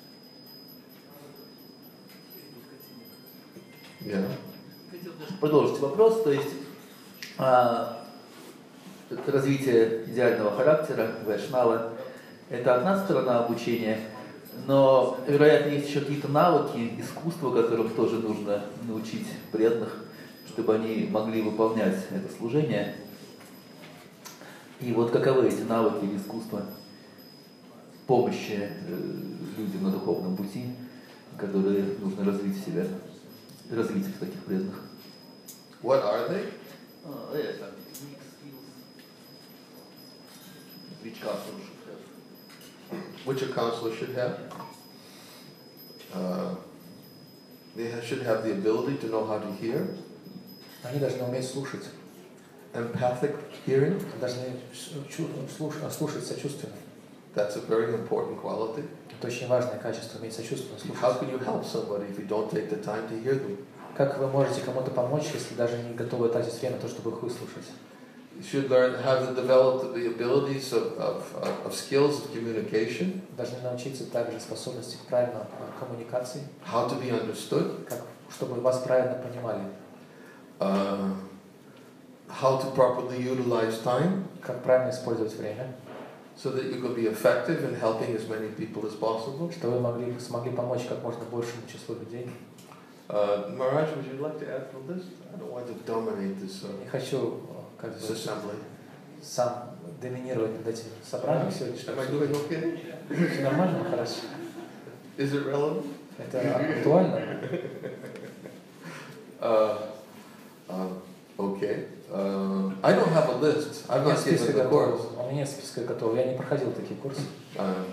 Yeah. Продолжите вопрос, то есть а, развитие идеального характера, вайшнава, это одна сторона обучения, Но, вероятно, есть еще какие-то навыки, искусства, которым тоже нужно научить преданных, чтобы они могли выполнять это служение. И вот каковы эти навыки или искусства помощи э, людям на духовном пути, которые нужно развить в себе, развить в таких преданных? What are they? Uh, yeah, some techniques, skills, which counselor should have. Which a counselor should have? Uh, they ha- should have the ability to know how to hear. Они должны уметь слушать, Empathic hearing. должны чу- слуш- слушать сочувственно. That's a very important quality. Это очень важное качество, уметь сочувственно How слушать. can you help somebody if you don't take the time to hear them? Как вы можете кому-то помочь, если даже не готовы тратить время на то, чтобы их выслушать? You should learn how to develop the abilities of, of, of, of skills of communication, Должны научиться также способности к правильной а, коммуникации, how to be understood, как, чтобы вас правильно понимали, uh, how to properly utilize time, как правильно использовать время, so that you could be effective in helping as many people as possible. чтобы вы могли, смогли помочь как можно большему числу людей. Uh, Maharaj, would you like to add to this? I don't want to dominate this, uh, Не хочу а, как this бы, assembly. сам доминировать над этим собранием сегодняшним. Am I doing okay? Все нормально, хорошо. Is it relevant? Это актуально. Uh, uh, okay. Uh, I don't have a list. У I've меня not список given the готов. course. У меня нет списка готов. Я не проходил такие курсы. Uh,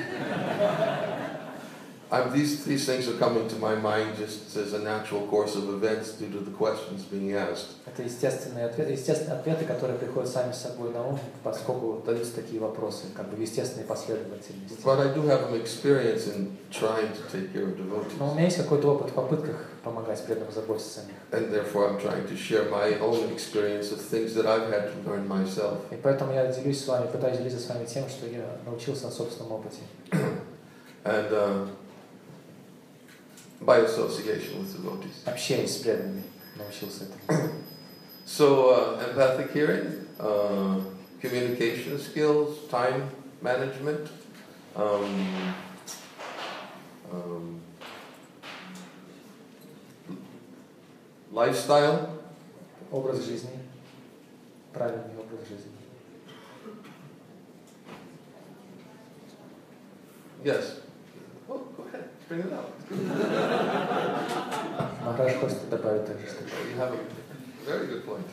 I'm, these, these things are coming to my mind just as a natural course of events due to the questions being asked. Это естественные ответы, естественные ответы, которые приходят сами с собой на ум, поскольку даются такие вопросы, как бы в естественной последовательности. But I do have an experience in trying to take care of devotees. Но у меня есть какой-то опыт в попытках помогать преданным заботиться о них. And therefore I'm trying to share my own experience of things that I've had to learn myself. И поэтому я делюсь с вами, пытаюсь делиться с вами тем, что я научился на собственном опыте. And uh, by association with devotees. Общаясь с преданными, научился этому. So uh, empathic hearing, uh, communication skills, time management, um, um, lifestyle. Образ жизни, правильный образ жизни. Yes. Oh, go ahead, bring it out. Махарадж хочет добавить также что-то. You have a very good point.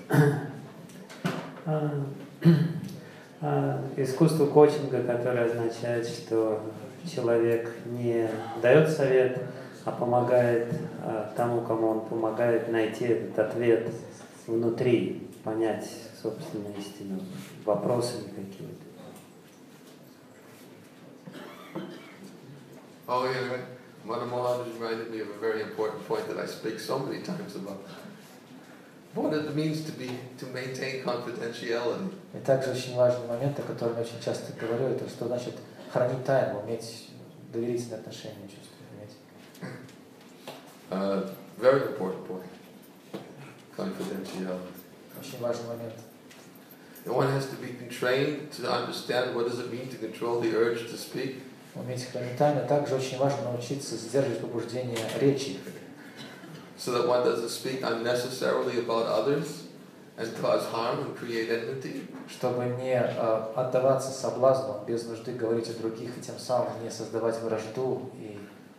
А, а, искусство коучинга, которое означает, что человек не дает совет, а помогает а, тому, кому он помогает, найти этот ответ внутри, понять собственную истину, вопросами какими-то. Oh, yeah, right. Mother Mohan has reminded me of a very important point that I speak so many times about. What it means to be to maintain confidentiality. И также очень важный момент, о котором я очень часто говорю, это что значит хранить тайну, уметь доверительные отношения чувствовать, иметь. Uh, very important point. Confidentiality. Очень важный момент. And one has to be trained to understand what does it mean to control the urge to speak. Уметь хранить тайну, также очень важно научиться сдерживать побуждение речи, So that one doesn't speak unnecessarily about others and cause harm and create enmity. чтобы не э, отдаваться соблазну, без нужды говорить о других и тем самым не создавать вражду. И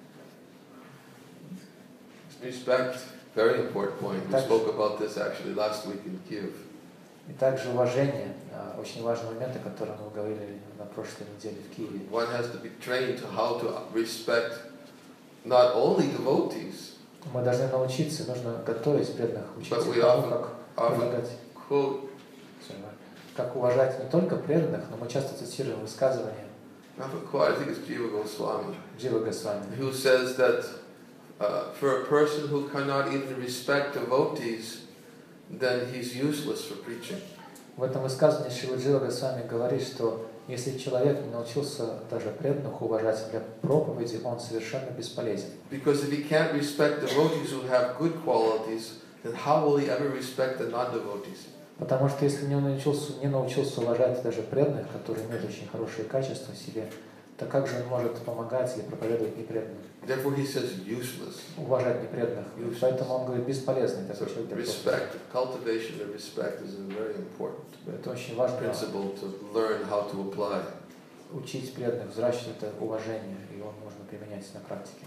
Respect, very important point. We spoke about this actually last week in Kiev. И также уважение, э, очень важный момент, о котором мы говорили на прошлой неделе в Киеве. One has to be trained to how to respect not only devotees, Мы должны научиться, нужно готовить преданных, учиться But we тому, often- как often помогать. quote, Как уважать не только преданных, но мы часто цитируем высказывания often quote, I think it's Jiva Goswami, Джива Госвами, who says that uh, for a person who cannot even respect devotees, then he's useless for preaching. В этом высказывании Шрила Джива Госвами говорит, что если человек не научился даже преданных уважать для проповеди, он совершенно бесполезен. Because if he can't respect devotees who have good qualities, then how will he ever respect the non-devotees? Потому что если не научился, не научился уважать даже преданных, которые имеют очень хорошие качества в себе, то как же он может помогать или проповедовать непреданным? Therefore he says useless. Уважать непреданных. Useless. Поэтому он говорит бесполезный So такой человек. для respect, cultivation of respect is a very important проповеди. Это очень важно. principle to learn how to apply. Учить преданных, взращивать это уважение, и его можно применять на практике.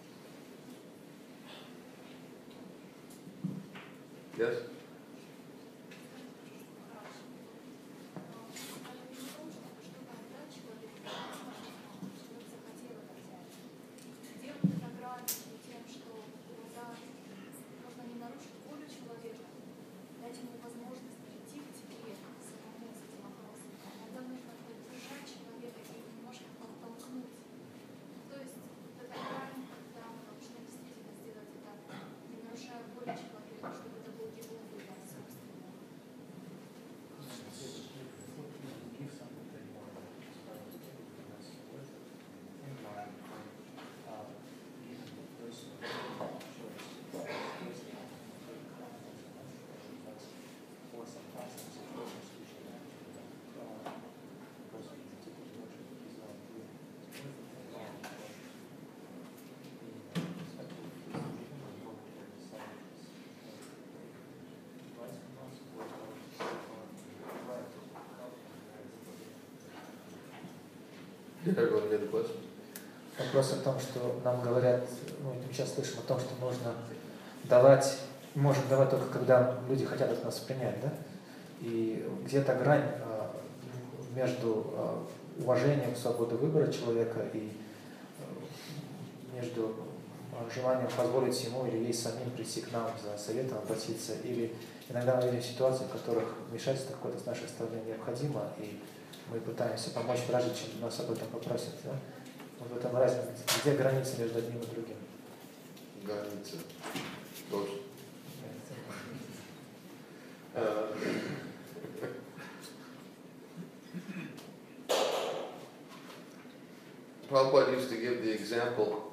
Yes? Did everyone get the question? Вопрос о том, что нам говорят, ну, мы сейчас слышим о том, что нужно давать, можем давать только когда люди хотят от нас принять, да? И где-то грань а, между а, уважением свободы выбора человека и а, между а, желанием позволить ему или ей самим прийти к нам за советом, обратиться, или иногда мы видим ситуации, в которых вмешательство какое-то с нашей стороны необходимо, и мы пытаемся помочь, прежде чем нас об этом попросят. Да? Вот в этом разница. Где граница между одним и другим? Граница. Точно. Uh, Prabhupada used to give the example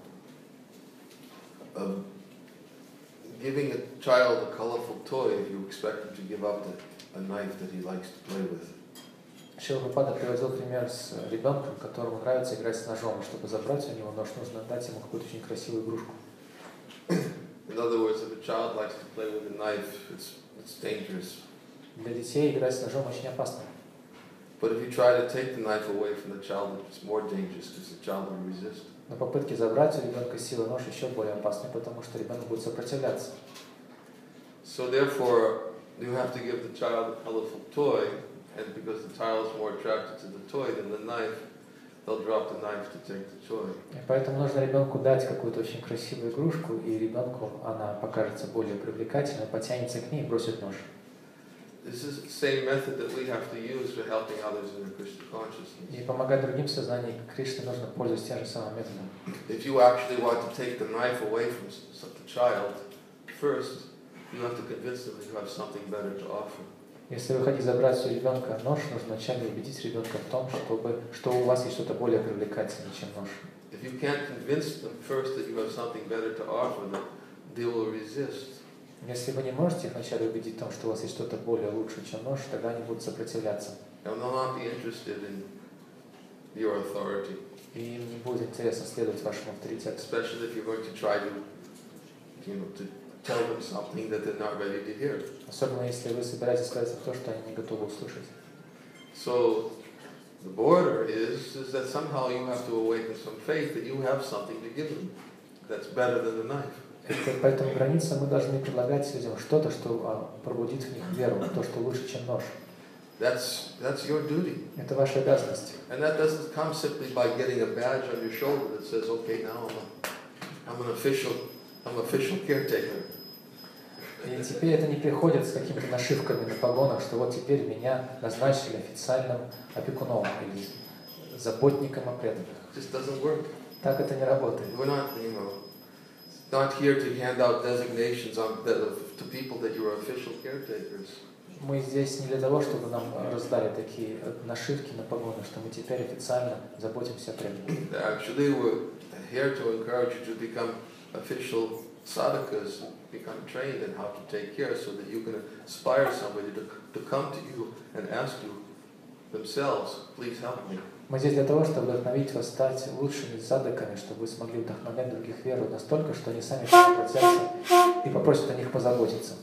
of giving a child a colorful toy if you expect him to give up the, a knife that he likes to play with. Шрила Прабхупада приводил пример с ребенком, которому нравится играть с ножом. Чтобы забрать у него нож, нужно дать ему какую-то очень красивую игрушку. In other words, if a child likes to play with a knife, it's, it's dangerous. Для детей играть с ножом очень опасно. But if you try to take the knife away from the child, it's more dangerous because the child will resist. Но попытки забрать у ребенка силы нож еще более опасны, потому что ребенок будет сопротивляться. So therefore, you have to give the child a colorful toy, and because the child is more attracted to the toy than the knife, they'll drop the knife to take the toy. И поэтому нужно ребенку дать какую-то очень красивую игрушку, и ребенку она покажется более привлекательной, потянется к ней и бросит нож. This is the same method that we have to use for helping others in their Krishna consciousness. И помогать другим в сознании Кришны нужно пользоваться тем же самым методом. If you actually want to take the knife away from the child, first you have to convince them that you have something better to offer. Если вы хотите забрать у ребенка нож, нужно вначале убедить ребенка в том, чтобы, что у вас есть что-то более привлекательное, чем нож. If you can't convince them first that you have something better to offer them, they will resist. Если вы не можете их вначале убедить в том, что у вас есть что-то более лучше, чем нож, тогда они будут сопротивляться. And they'll not be interested in your authority. И им не будет интересно следовать вашему авторитету. Especially if you're going to try to, you know, to tell them something that they're not ready to hear. Особенно если вы собираетесь сказать то, что они не готовы услышать. So the border is, is that somehow you have to awaken some faith that you have something to give them that's better than the knife. Это, поэтому граница мы должны предлагать людям что-то, что а, пробудит в них веру, то, что лучше, чем нож. That's that's your duty. Это ваша обязанность. And that doesn't come simply by getting a badge on your shoulder that says, okay, now I'm a, I'm an official, I'm an official caretaker. И теперь это не приходит с какими-то нашивками на погонах, что вот теперь меня назначили официальным опекуном или заботником о преданных. It just doesn't work. Так это не работает. We're not, you know, not here to hand out designations on that, to people that you are official caretakers. Мы здесь не для того, чтобы нам раздали такие нашивки на погоны, что мы теперь официально заботимся о преданных. Actually, we're here to encourage you to become official sadhakas, become trained in how to take care, so that you can inspire somebody to, to come to you and ask you themselves, please help me. Мы здесь для того, чтобы вдохновить вас стать лучшими садхаками, чтобы вы смогли вдохновлять других веру настолько, что они сами обратятся и попросят о них позаботиться.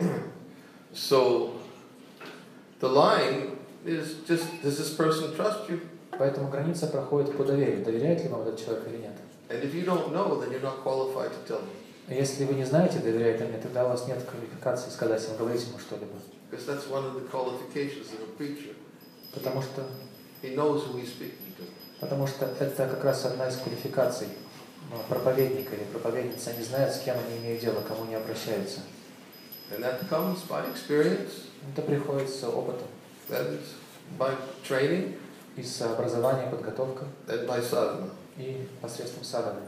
So the line is just, does this person trust you? Поэтому граница проходит по доверию. Доверяет ли вам этот человек или нет? And if you don't know, then you're not qualified to tell him. Если вы не знаете, доверяет или нет, тогда у вас нет квалификации сказать ему, говорить ему что-либо. Because that's one of the qualifications of a preacher. Потому что, He knows who he's speaking to. потому что это как раз одна из квалификаций проповедника или проповедницы. Они знают, с кем они имеют дело, кому они обращаются. And that comes by experience. Это приходит с опытом. That is by training. И с образованием, подготовкой. And by sadhana. И посредством садханы.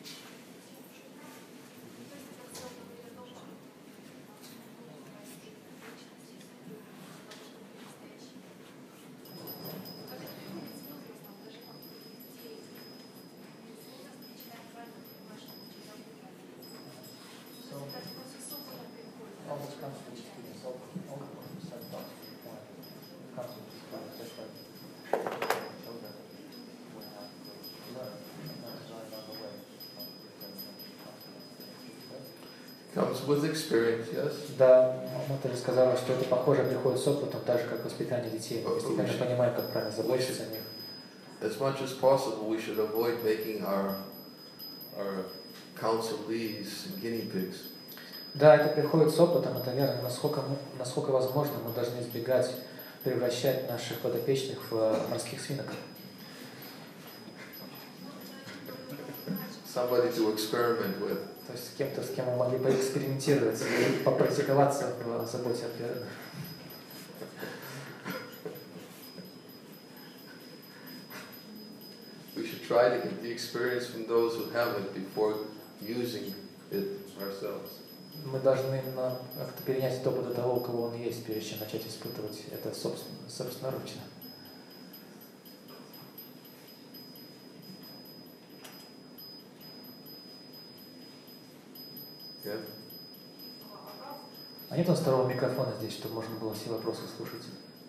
Comes with experience, yes. Да, Матари сказала, что это похоже приходит с опытом, так же как воспитание детей. Мы постепенно понимаем, как правильно заботиться о них. As much as possible, we should avoid making our our counselees guinea pigs. Да, это приходит с опытом, это верно. Насколько, насколько возможно, мы должны избегать превращать наших подопечных в морских свинок. Somebody to experiment with. То есть с кем-то, с кем мы могли поэкспериментировать, попрактиковаться в заботе о преданных. We should try to get the experience from those who have it before using it ourselves. Мы должны именно как-то перенять этот опыт до того, у кого он есть, прежде чем начать испытывать это собственно, собственноручно. Yeah. А нет у нас второго микрофона здесь, чтобы можно было все вопросы слушать?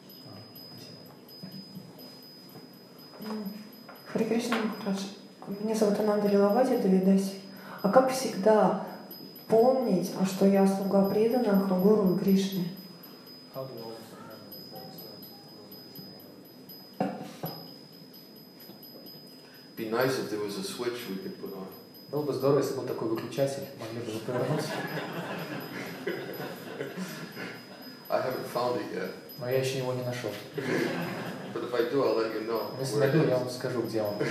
Харе Кришна Махарадж, меня зовут Ананда Лилавати Давидаси. А как всегда помнить, что я слуга преданных Гуру и Кришны? Be nice if there was a switch we could put on. Было бы здорово, если был такой выключатель, могли бы повернуть. I haven't found it yet. Но я еще его не нашел. But if I do, I'll let you know. Если найду, я вам скажу, где он.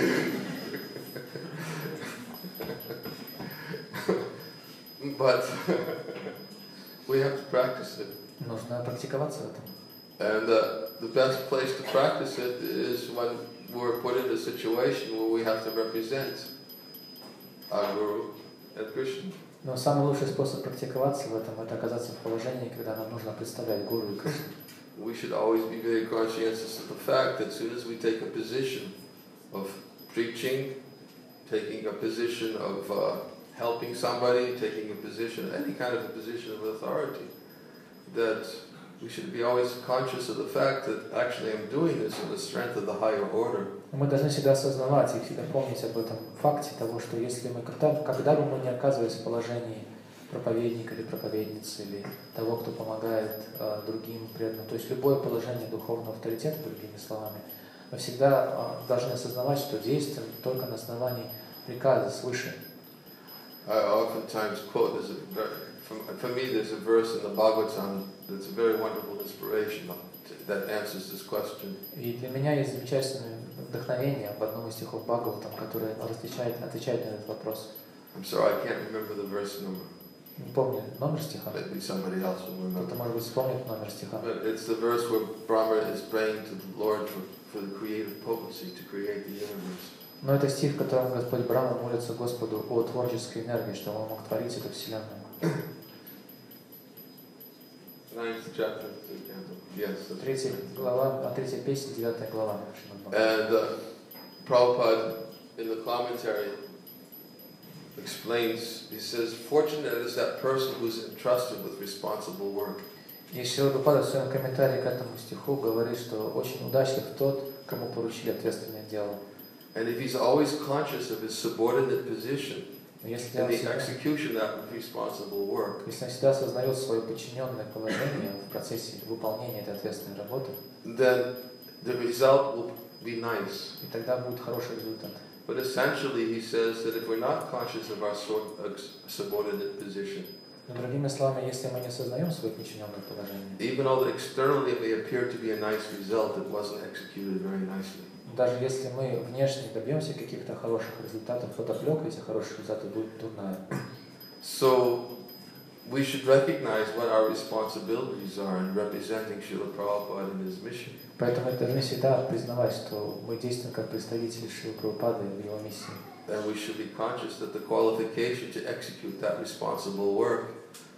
But we have to practice it. Нужно практиковаться в этом. And uh, the best place to practice it is when we're put in a situation where we have to represent our Guru and Krishna. Но самый лучший способ практиковаться в этом – это оказаться в положении, когда нам нужно представлять Гуру и Кришну. We should always be very conscientious of the fact that as soon as we take a position of preaching, taking a position of uh, helping somebody, taking a position, any kind of a position of authority, that we should be always conscious of the fact that actually I'm doing this in the strength of the higher order. Мы должны всегда осознавать и всегда помнить об этом факте того, что если мы когда, когда бы мы не оказывались в положении проповедника или проповедницы, или того, кто помогает э, другим преданным, то есть любое положение духовного авторитета, другими словами, мы всегда э, должны осознавать, что действуем только на основании приказа свыше. I oftentimes quote, there's a, from, for me there's a verse in the Bhagavatam that's a very wonderful inspiration that answers this question. И для меня есть замечательное вдохновение в одном из стихов Бхагаватам, которое отвечает, отвечает на этот вопрос. I'm sorry, I can't remember the verse number. Не помню номер стиха. Maybe somebody else will remember. Кто-то, может быть, вспомнит номер стиха. But it's the verse where Brahma is praying to the Lord for, for the creative potency to create the universe. Но это стих, в котором Господь Брахма молится Господу о творческой энергии, чтобы Он мог творить эту Вселенную. Ninth chapter, yes. Третья глава, а третья песня, девятая глава. And uh, Prabhupada, in the commentary, explains, he says, fortunate is that person who's entrusted with responsible work. И Шрила Прабхупада в своем комментарии к этому стиху говорит, что очень удачлив тот, кому поручили ответственное дело. And if he's always conscious of his subordinate position Но если in он the всегда, execution of that responsible work, если он всегда осознает свое подчиненное положение в процессе выполнения этой ответственной работы, then the result will be nice. и тогда будет хороший результат. But essentially he says that if we're not conscious of our sort of subordinate position, Но другими словами, если мы не осознаем свое подчиненное положение, even though externally it may appear to be a nice result, it wasn't executed very nicely. даже если мы внешне добьемся каких-то хороших результатов, подоплека этих хороших результатов будет дурная. So we should recognize what our responsibilities are in representing Srila Prabhupada in his mission. Поэтому мы должны всегда признавать, что мы действуем как представители Шрилы Прабхупады в его миссии. And we should be conscious that the qualification to execute that responsible work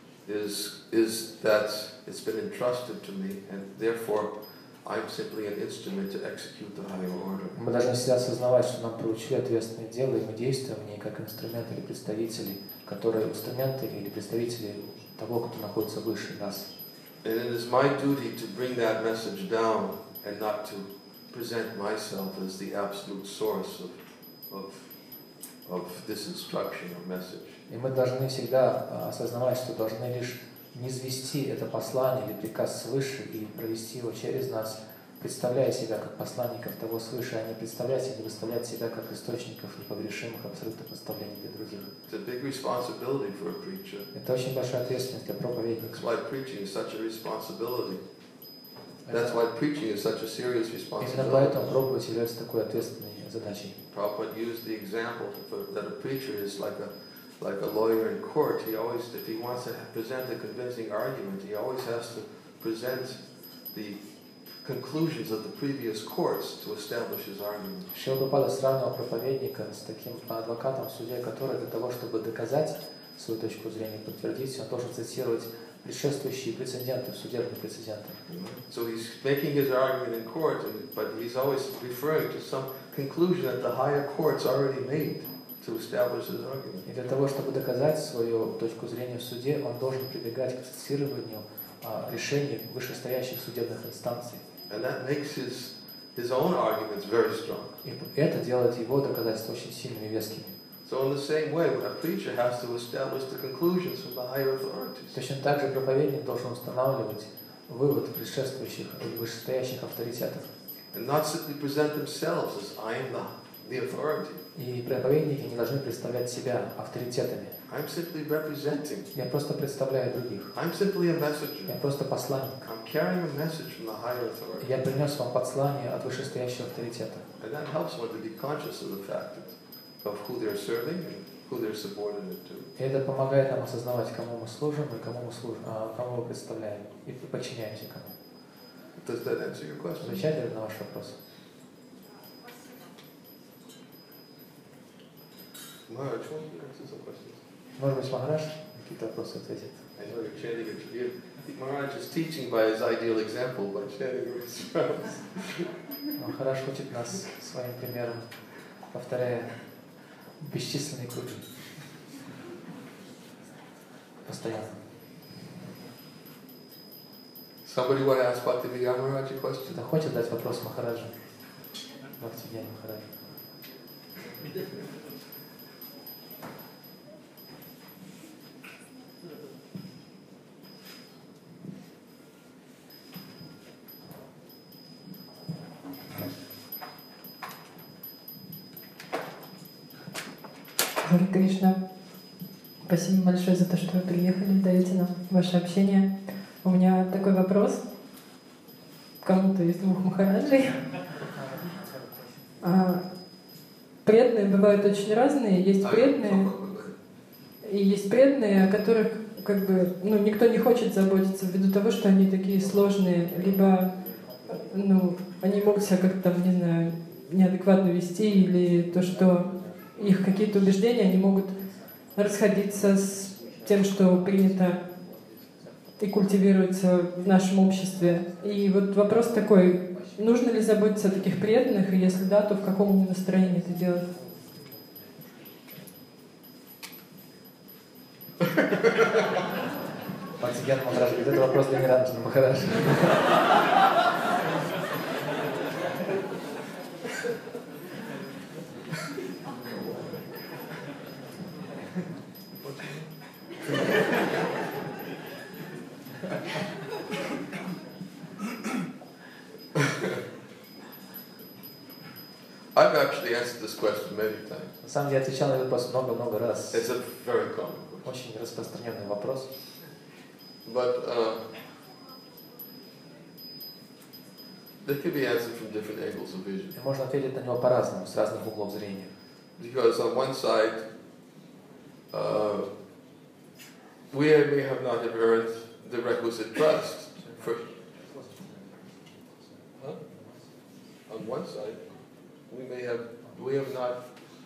is, is that it's been entrusted to me, and therefore I'm simply an instrument to execute the higher order. Мы должны всегда осознавать, что нам поручили ответственное дело, и мы действуем в ней как инструменты или представители, которые инструменты или представители того, кто находится выше нас. And it is my duty to bring that message down and not to present myself as the absolute source of, of, of this instruction or message. И мы должны всегда осознавать, что должны лишь низвести это послание или приказ свыше и провести его через нас, представляя себя как посланников того свыше, а не представлять или выставлять себя как источников непогрешимых абсолютных наставлений для других. It's a big responsibility for a preacher. Это очень большая ответственность для проповедника. That's why preaching is such a responsibility. That's why preaching is such a serious responsibility. Именно поэтому проповедь является такой ответственной задачей. Prabhupada used the example for, that a preacher is like a like a lawyer in court. He always, if he wants to present a convincing argument, he always has to present the conclusions of the previous courts to establish his argument. Шрила Прабхупада сравнивал проповедника с таким адвокатом в суде, который для того, чтобы доказать свою точку зрения, подтвердить, он должен цитировать предшествующие прецеденты, судебные прецеденты. So he's making his argument in court, but he's always referring to some conclusion that the higher courts already made to establish his argument. И для того, чтобы доказать свою точку зрения в суде, он должен прибегать к цитированию а, решений вышестоящих судебных инстанций. And that makes his his own arguments very strong. И это делает его доказательства очень сильными и вескими. So in the same way, a preacher has to establish the conclusions from the higher authorities. Точно так же проповедник должен устанавливать вывод предшествующих и вышестоящих авторитетов. And not simply present themselves as I am the, the authority. И проповедники не должны представлять себя авторитетами. I'm simply representing. Я просто представляю других. I'm simply a messenger. Я просто посланник. I'm carrying a message from the higher authority. Я принес вам послание от вышестоящего авторитета. And that helps one to be conscious of the fact of who they're serving and who they're subordinate to. И это помогает нам осознавать, кому мы служим и кому мы служим, а, кому мы представляем и подчиняемся кому. Does that answer your question? Отвечает ли на ваш вопрос? Maharaj, why don't you answer some questions? Может быть, Махарадж какие-то вопросы ответит? I know you're chanting it. You, Maharaj is teaching by his ideal example, by chanting with his rounds. Махарадж учит нас своим примером, повторяя бесчисленные круги. Постоянно. Somebody want to ask Bhaktivedanta Maharaj a question? Кто-то хочет задать вопрос Махараджу? Бхактивинода Махараджу. Харе Кришна, спасибо большое за то, что вы приехали, даете нам ваше общение. У меня такой вопрос к кому-то из двух махараджей. А, преданные бывают очень разные. Есть преданные, и есть преданные, о которых как бы, ну, никто не хочет заботиться ввиду того, что они такие сложные, либо ну, они могут себя как-то там, не знаю, неадекватно вести, или то, что их какие-то убеждения, они могут расходиться с тем, что принято и культивируется в нашем обществе. И вот вопрос такой, нужно ли заботиться о таких преданных, и если да, то в каком настроении это делать? Мацигьяна Махарадж говорит, это вопрос для Ниранджана Махараджа. I've actually answered this question many times. На самом деле, я отвечал на этот вопрос много-много раз. It's a very common question. Очень распространенный вопрос. But uh, they can be answered from different angles of vision. И можно ответить на него по-разному, с разных углов зрения. Because on one side, uh, we may have not have earned the requisite trust. For, huh? On one side, we may have we have not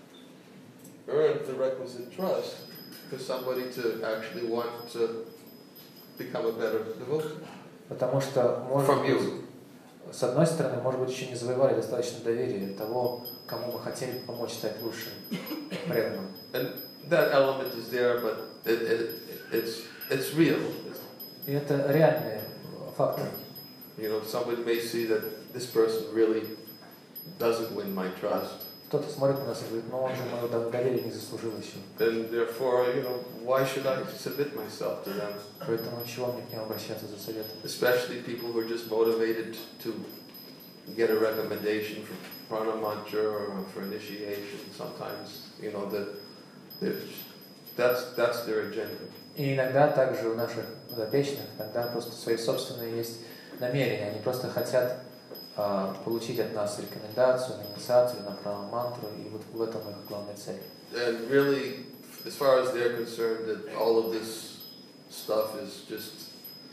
earned the requisite trust for somebody to actually want to become a better devotee. Потому что, может From быть, you. с одной стороны, может быть, еще не завоевали достаточно доверия того, кому мы хотели помочь стать лучшим преданным. And that element is there, but it, it, it's it's real. И это реальные факты. You know, somebody may see that this person really doesn't win my trust. Кто-то смотрит на нас и говорит, ну он же моего доверия не заслужил еще. And therefore, you know, why should I submit myself to them? Поэтому чего мне к ним обращаться за советом? Especially people who are just motivated to get a recommendation for prana mantra or for initiation. Sometimes, you know, the, the, that's that's their agenda. И иногда также у наших подопечных, иногда просто свои собственные есть намерения. Они просто хотят uh, получить от нас рекомендацию, на инициацию, на прана-мантру, и вот в этом их главная цель. And really, as far as they're concerned, that all of this stuff is just,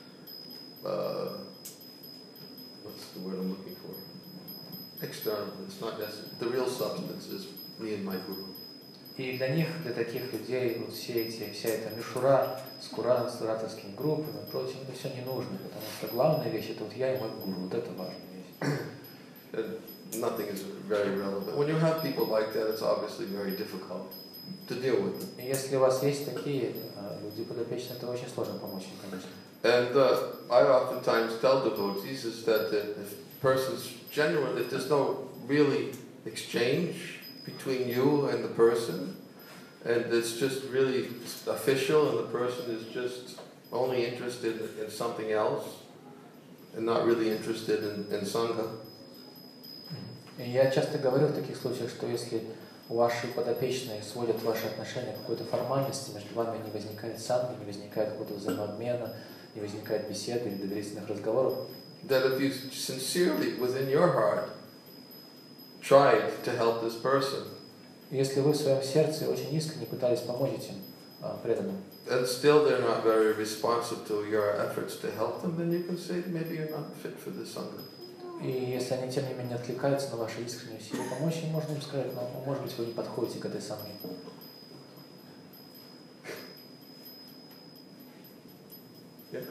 uh, what's the word I'm looking for? External. It's not necessary. The real substance is me and my guru. И для них, для таких людей, вот все эти, вся эта мишура с Куран, с ратовскими группами и прочим, это все не нужно, потому что главная вещь это вот я и мой гуру, вот это важная вещь. And nothing is very relevant. When you have people like that, it's obviously very difficult to deal with them. И если у вас есть такие люди подопечные, то очень сложно помочь им, конечно. And uh, I oftentimes tell devotees is that if person's genuine, if there's no really exchange between you and the person, and it's just really official, and the person is just only interested in something else, and not really interested in, in Sangha. И я часто говорю в таких случаях, что если ваши подопечные сводят ваши отношения к какой-то формальности, между вами не возникает санги, не возникает какого-то взаимообмена, не возникает беседы или доверительных разговоров, that if you sincerely, within your heart, tried to help this person, если вы в своем сердце очень искренне пытались помочь этим а, преданным, and still they're not very responsive to your efforts to help them, then you can say maybe you're not fit for this Sangha. и если они тем не менее откликаются на ваши искренние усилия помочь, им можно им сказать, ну, может быть, вы не подходите к этой санге. Yeah.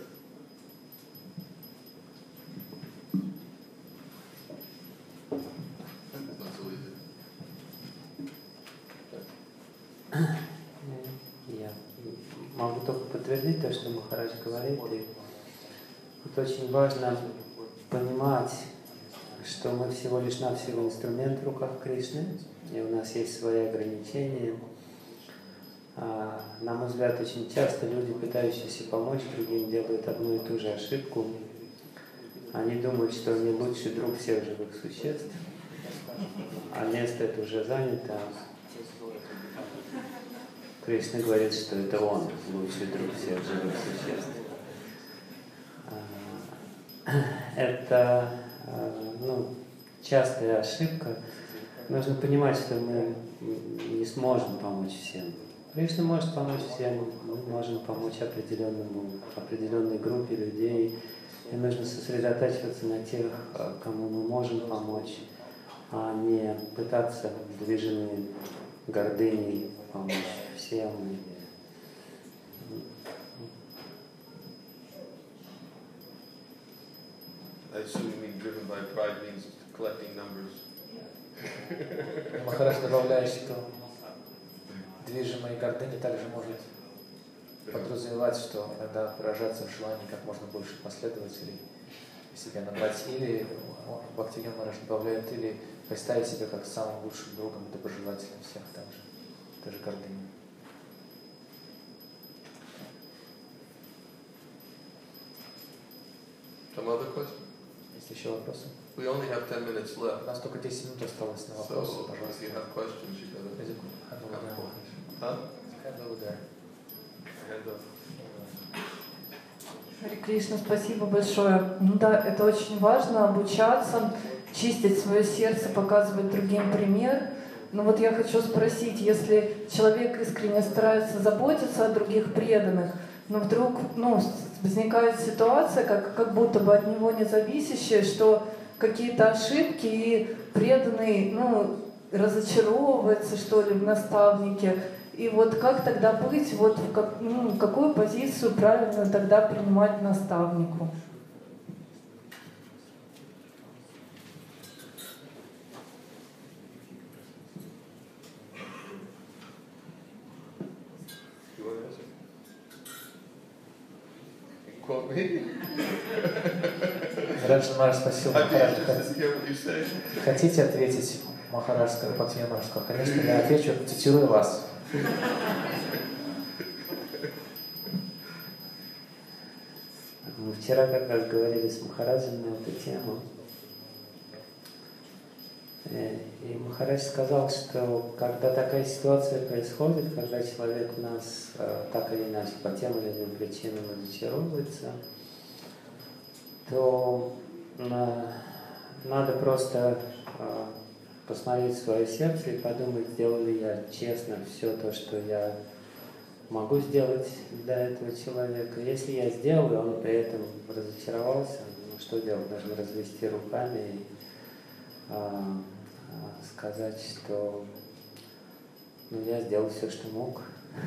Я могу только подтвердить то, что Махарадж говорит. И тут очень важно понимать, что мы всего лишь навсего инструмент в руках Кришны, и у нас есть свои ограничения. А, на мой взгляд, очень часто люди, пытающиеся помочь другим, делают одну и ту же ошибку. Они думают, что они лучший друг всех живых существ, а место это уже занято. Кришна говорит, что это он, лучший друг всех живых существ. Это ну, частая ошибка. Нужно понимать, что мы не сможем помочь всем. Кришна может помочь всем, мы можем помочь определенному, определенной группе людей. И нужно сосредотачиваться на тех, кому мы можем помочь, а не пытаться, движимые гордыней, помочь всем. I assume being driven by pride means collecting numbers. Махарадж добавляет, что движимой гордыней также может подразумевает, что иногда выражаться в желании как можно больше последователей себе набрать, или Бхактивинода Махарадж добавляет, или представить себя как самым лучшим другом, доброжелателем всех также. Это же гордыня. Some other question? Есть еще вопросы? We only have ten minutes У left. нас только десять минут осталось на вопросы, So, if пожалуйста. you have questions, you gotta Huh? Hand over there. Hand up. Харе Кришна, спасибо большое. Ну да, это очень важно, обучаться, чистить свое сердце, показывать другим пример. Но вот я хочу спросить, если человек искренне старается заботиться о других преданных, но вдруг ну, возникает ситуация, как, как будто бы от него не зависящая, что какие-то ошибки, и преданный ну, разочаровывается, что ли, в наставнике. И вот как тогда быть, вот в как, ну, какую позицию правильно тогда принимать наставнику? You want to answer? You can quote me. Раджа Махарадж спросил I'd be Махараджа, interested to hear what you say. хотите ответить Махарадж, Бхактивинода Махарадж сказал, конечно, я отвечу, цитирую вас. Мы вчера как раз говорили с Махараджем на эту тему. И Махарадж сказал, что когда такая ситуация происходит, когда человек в нас так или иначе по тем или иным причинам разочаровывается, то надо просто посмотреть в свое сердце и подумать, сделал ли я честно все то, что я могу сделать для этого человека. Если я сделал, и он при этом разочаровался, ну что делать? Нужно развести руками и а, а, сказать, что ну, я сделал все, что мог.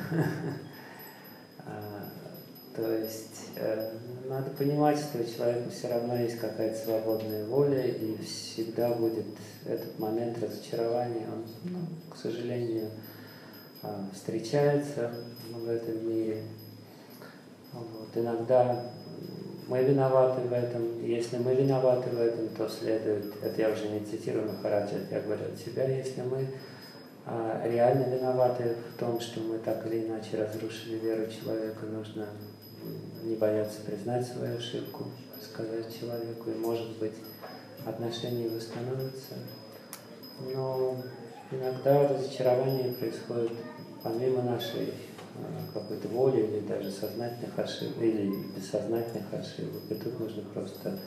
То есть э, надо понимать, что у человека все равно есть какая-то свободная воля, и всегда будет этот момент разочарования. Он, ну, к сожалению, э, встречается в этом мире. Вот. Иногда мы виноваты в этом. Если мы виноваты в этом, то следует, это я уже не цитирую Махараджа, я говорю от себя, если мы э, реально виноваты в том, что мы так или иначе разрушили веру человека, нужно не бояться признать свою ошибку, сказать человеку, и, может быть, отношения восстановятся. Но иногда разочарование происходит помимо нашей какой-то воли или даже сознательных ошибок, или бессознательных ошибок. И тут нужно просто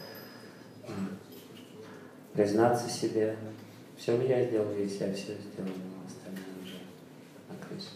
признаться себе, все ли я сделал, если я все сделал, но остальное уже на крыше.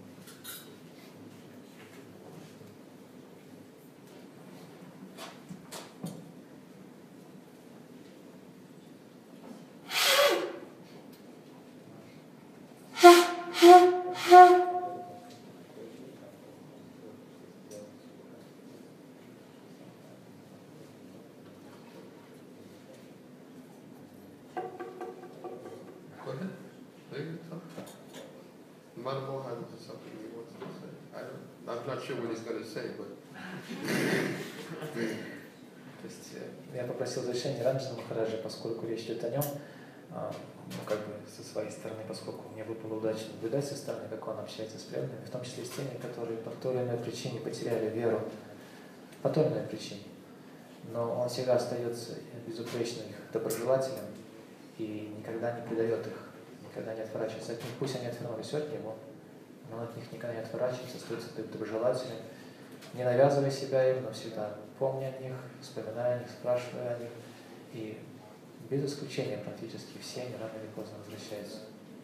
То есть я попросил разрешения Раджа Махараджа, поскольку речь идет о нем, ну, как бы со своей стороны, поскольку мне выпало удачно наблюдать со стороны, как он общается с преданными, в том числе с теми, которые по той или иной причине потеряли веру, по той или иной причине. Но он всегда остается безупречным их доброжелателем и никогда не предает их, никогда не отворачивается от них. Пусть они отвернулись от него, но он от них никогда не отворачивается, остается доброжелателем, не навязывая себя им, но всегда помня о них, вспоминая о них, спрашивая о них. И без исключения практически все они рано или поздно возвращаются.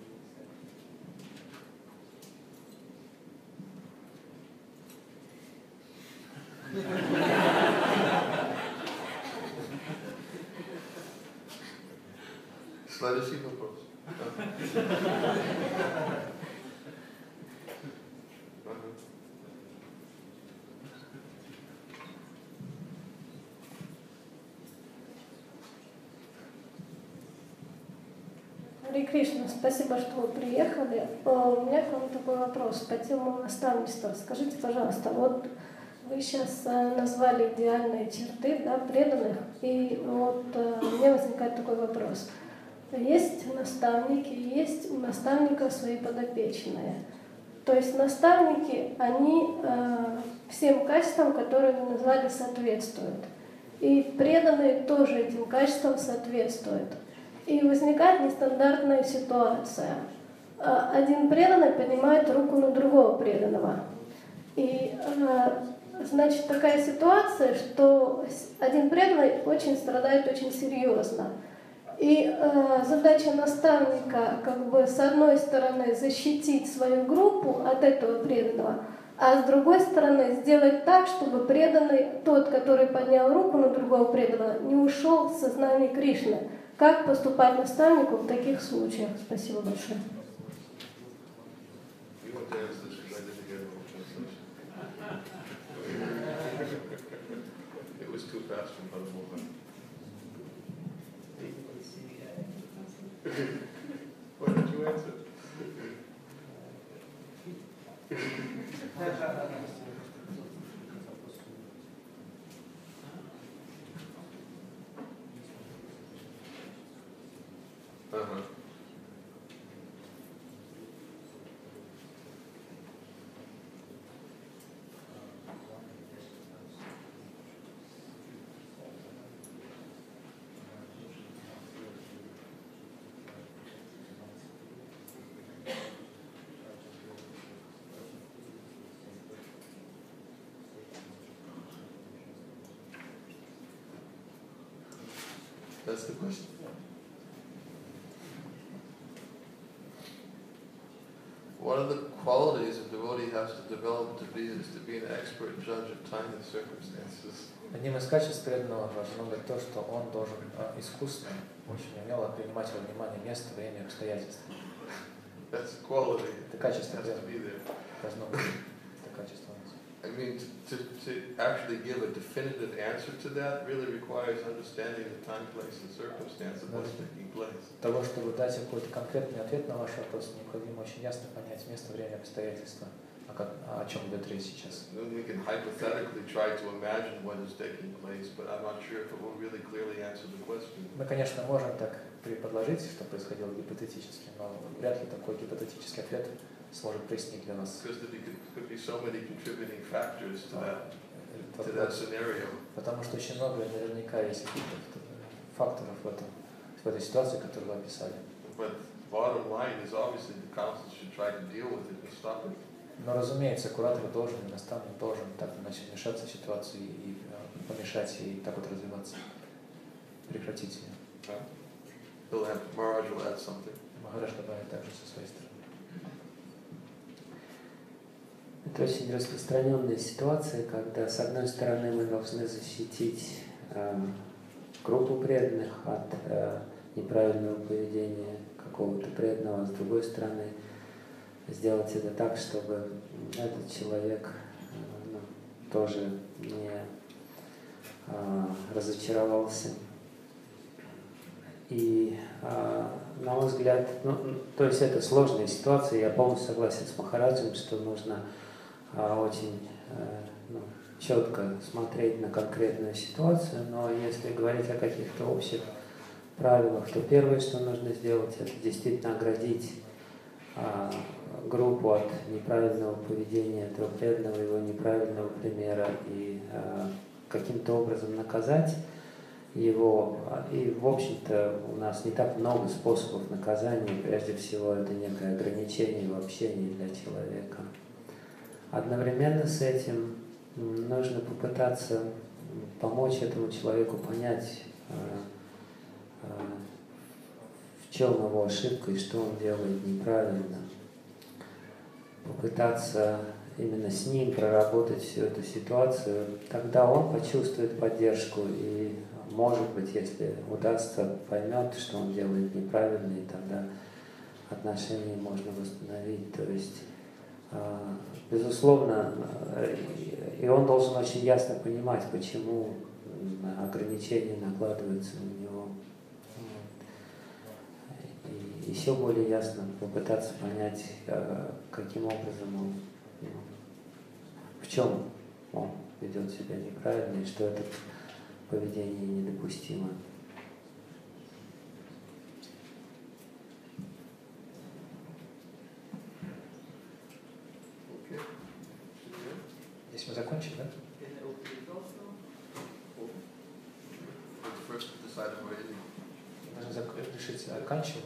Следующий вопрос. Харе Кришна, спасибо, что вы приехали. У меня к вам такой вопрос по тему наставничества. Скажите, пожалуйста, вот вы сейчас назвали идеальные черты, да, преданных, и вот у меня возникает такой вопрос. Есть наставники, есть у наставников свои подопечные. То есть наставники, они э, всем качествам, которые вы назвали, соответствуют. И преданные тоже этим качествам соответствуют. И возникает нестандартная ситуация. Один преданный поднимает руку на другого преданного. И значит такая ситуация, что один преданный очень страдает очень серьезно. И задача наставника как бы с одной стороны защитить свою группу от этого преданного, а с другой стороны сделать так, чтобы преданный, тот, который поднял руку на другого преданного, не ушел в сознание Кришны. Как поступать наставнику в таких случаях? Спасибо большое. Uh-huh. That's the question. One of the qualities a devotee has to develop to be is to be an expert judge of time and circumstances. Одним из качеств преданного должно быть то, что он должен э, искусно, очень умело принимать во внимание место, время, обстоятельства. That's a quality. Это качество has to be there. должно быть. Это качество. I mean, to, to actually give a definitive answer to that really requires understanding the time, place, and circumstance of what's taking place. Для того, чтобы дать какой-то конкретный ответ на ваш вопрос, необходимо очень ясно понять место, время, обстоятельства, о, как, о чем идет речь сейчас. We can hypothetically try to imagine what is taking place, but I'm not sure if it will really clearly answer the question. Мы, конечно, можем так предположить, что происходило гипотетически, но вряд ли такой гипотетический ответ сможет прояснить для нас. Потому что очень много наверняка есть факторов в, этом, в этой ситуации, которую вы описали. Но, разумеется, куратор должен, и наставник должен так иначе вмешаться в ситуацию и помешать ей так вот развиваться, прекратить ее. Махарадж добавит также со своей стороны. Это очень распространенная ситуация, когда с одной стороны мы должны защитить э, группу преданных от э, неправильного поведения какого-то преданного, а с другой стороны сделать это так, чтобы этот человек э, ну, тоже не э, разочаровался. И, э, на мой взгляд, ну, то есть это сложная ситуация, я полностью согласен с Махараджем, что нужно очень ну, четко смотреть на конкретную ситуацию, но если говорить о каких-то общих правилах, то первое, что нужно сделать, это действительно оградить а, группу от неправильного поведения этого преданного, его неправильного примера и а, каким-то образом наказать его. И, в общем-то, у нас не так много способов наказания, прежде всего, это некое ограничение в общении для человека. Одновременно с этим нужно попытаться помочь этому человеку понять, в чем его ошибка и что он делает неправильно. Попытаться именно с ним проработать всю эту ситуацию, тогда он почувствует поддержку и, может быть, если удастся, поймет, что он делает неправильно, и тогда отношения можно восстановить. То есть, безусловно, и он должен очень ясно понимать, почему ограничения накладываются на него. И еще более ясно попытаться понять, каким образом он, ну, в чем он ведет себя неправильно и что это поведение недопустимо. Здесь мы закончим, да? Должны зак- решить, заканчивать.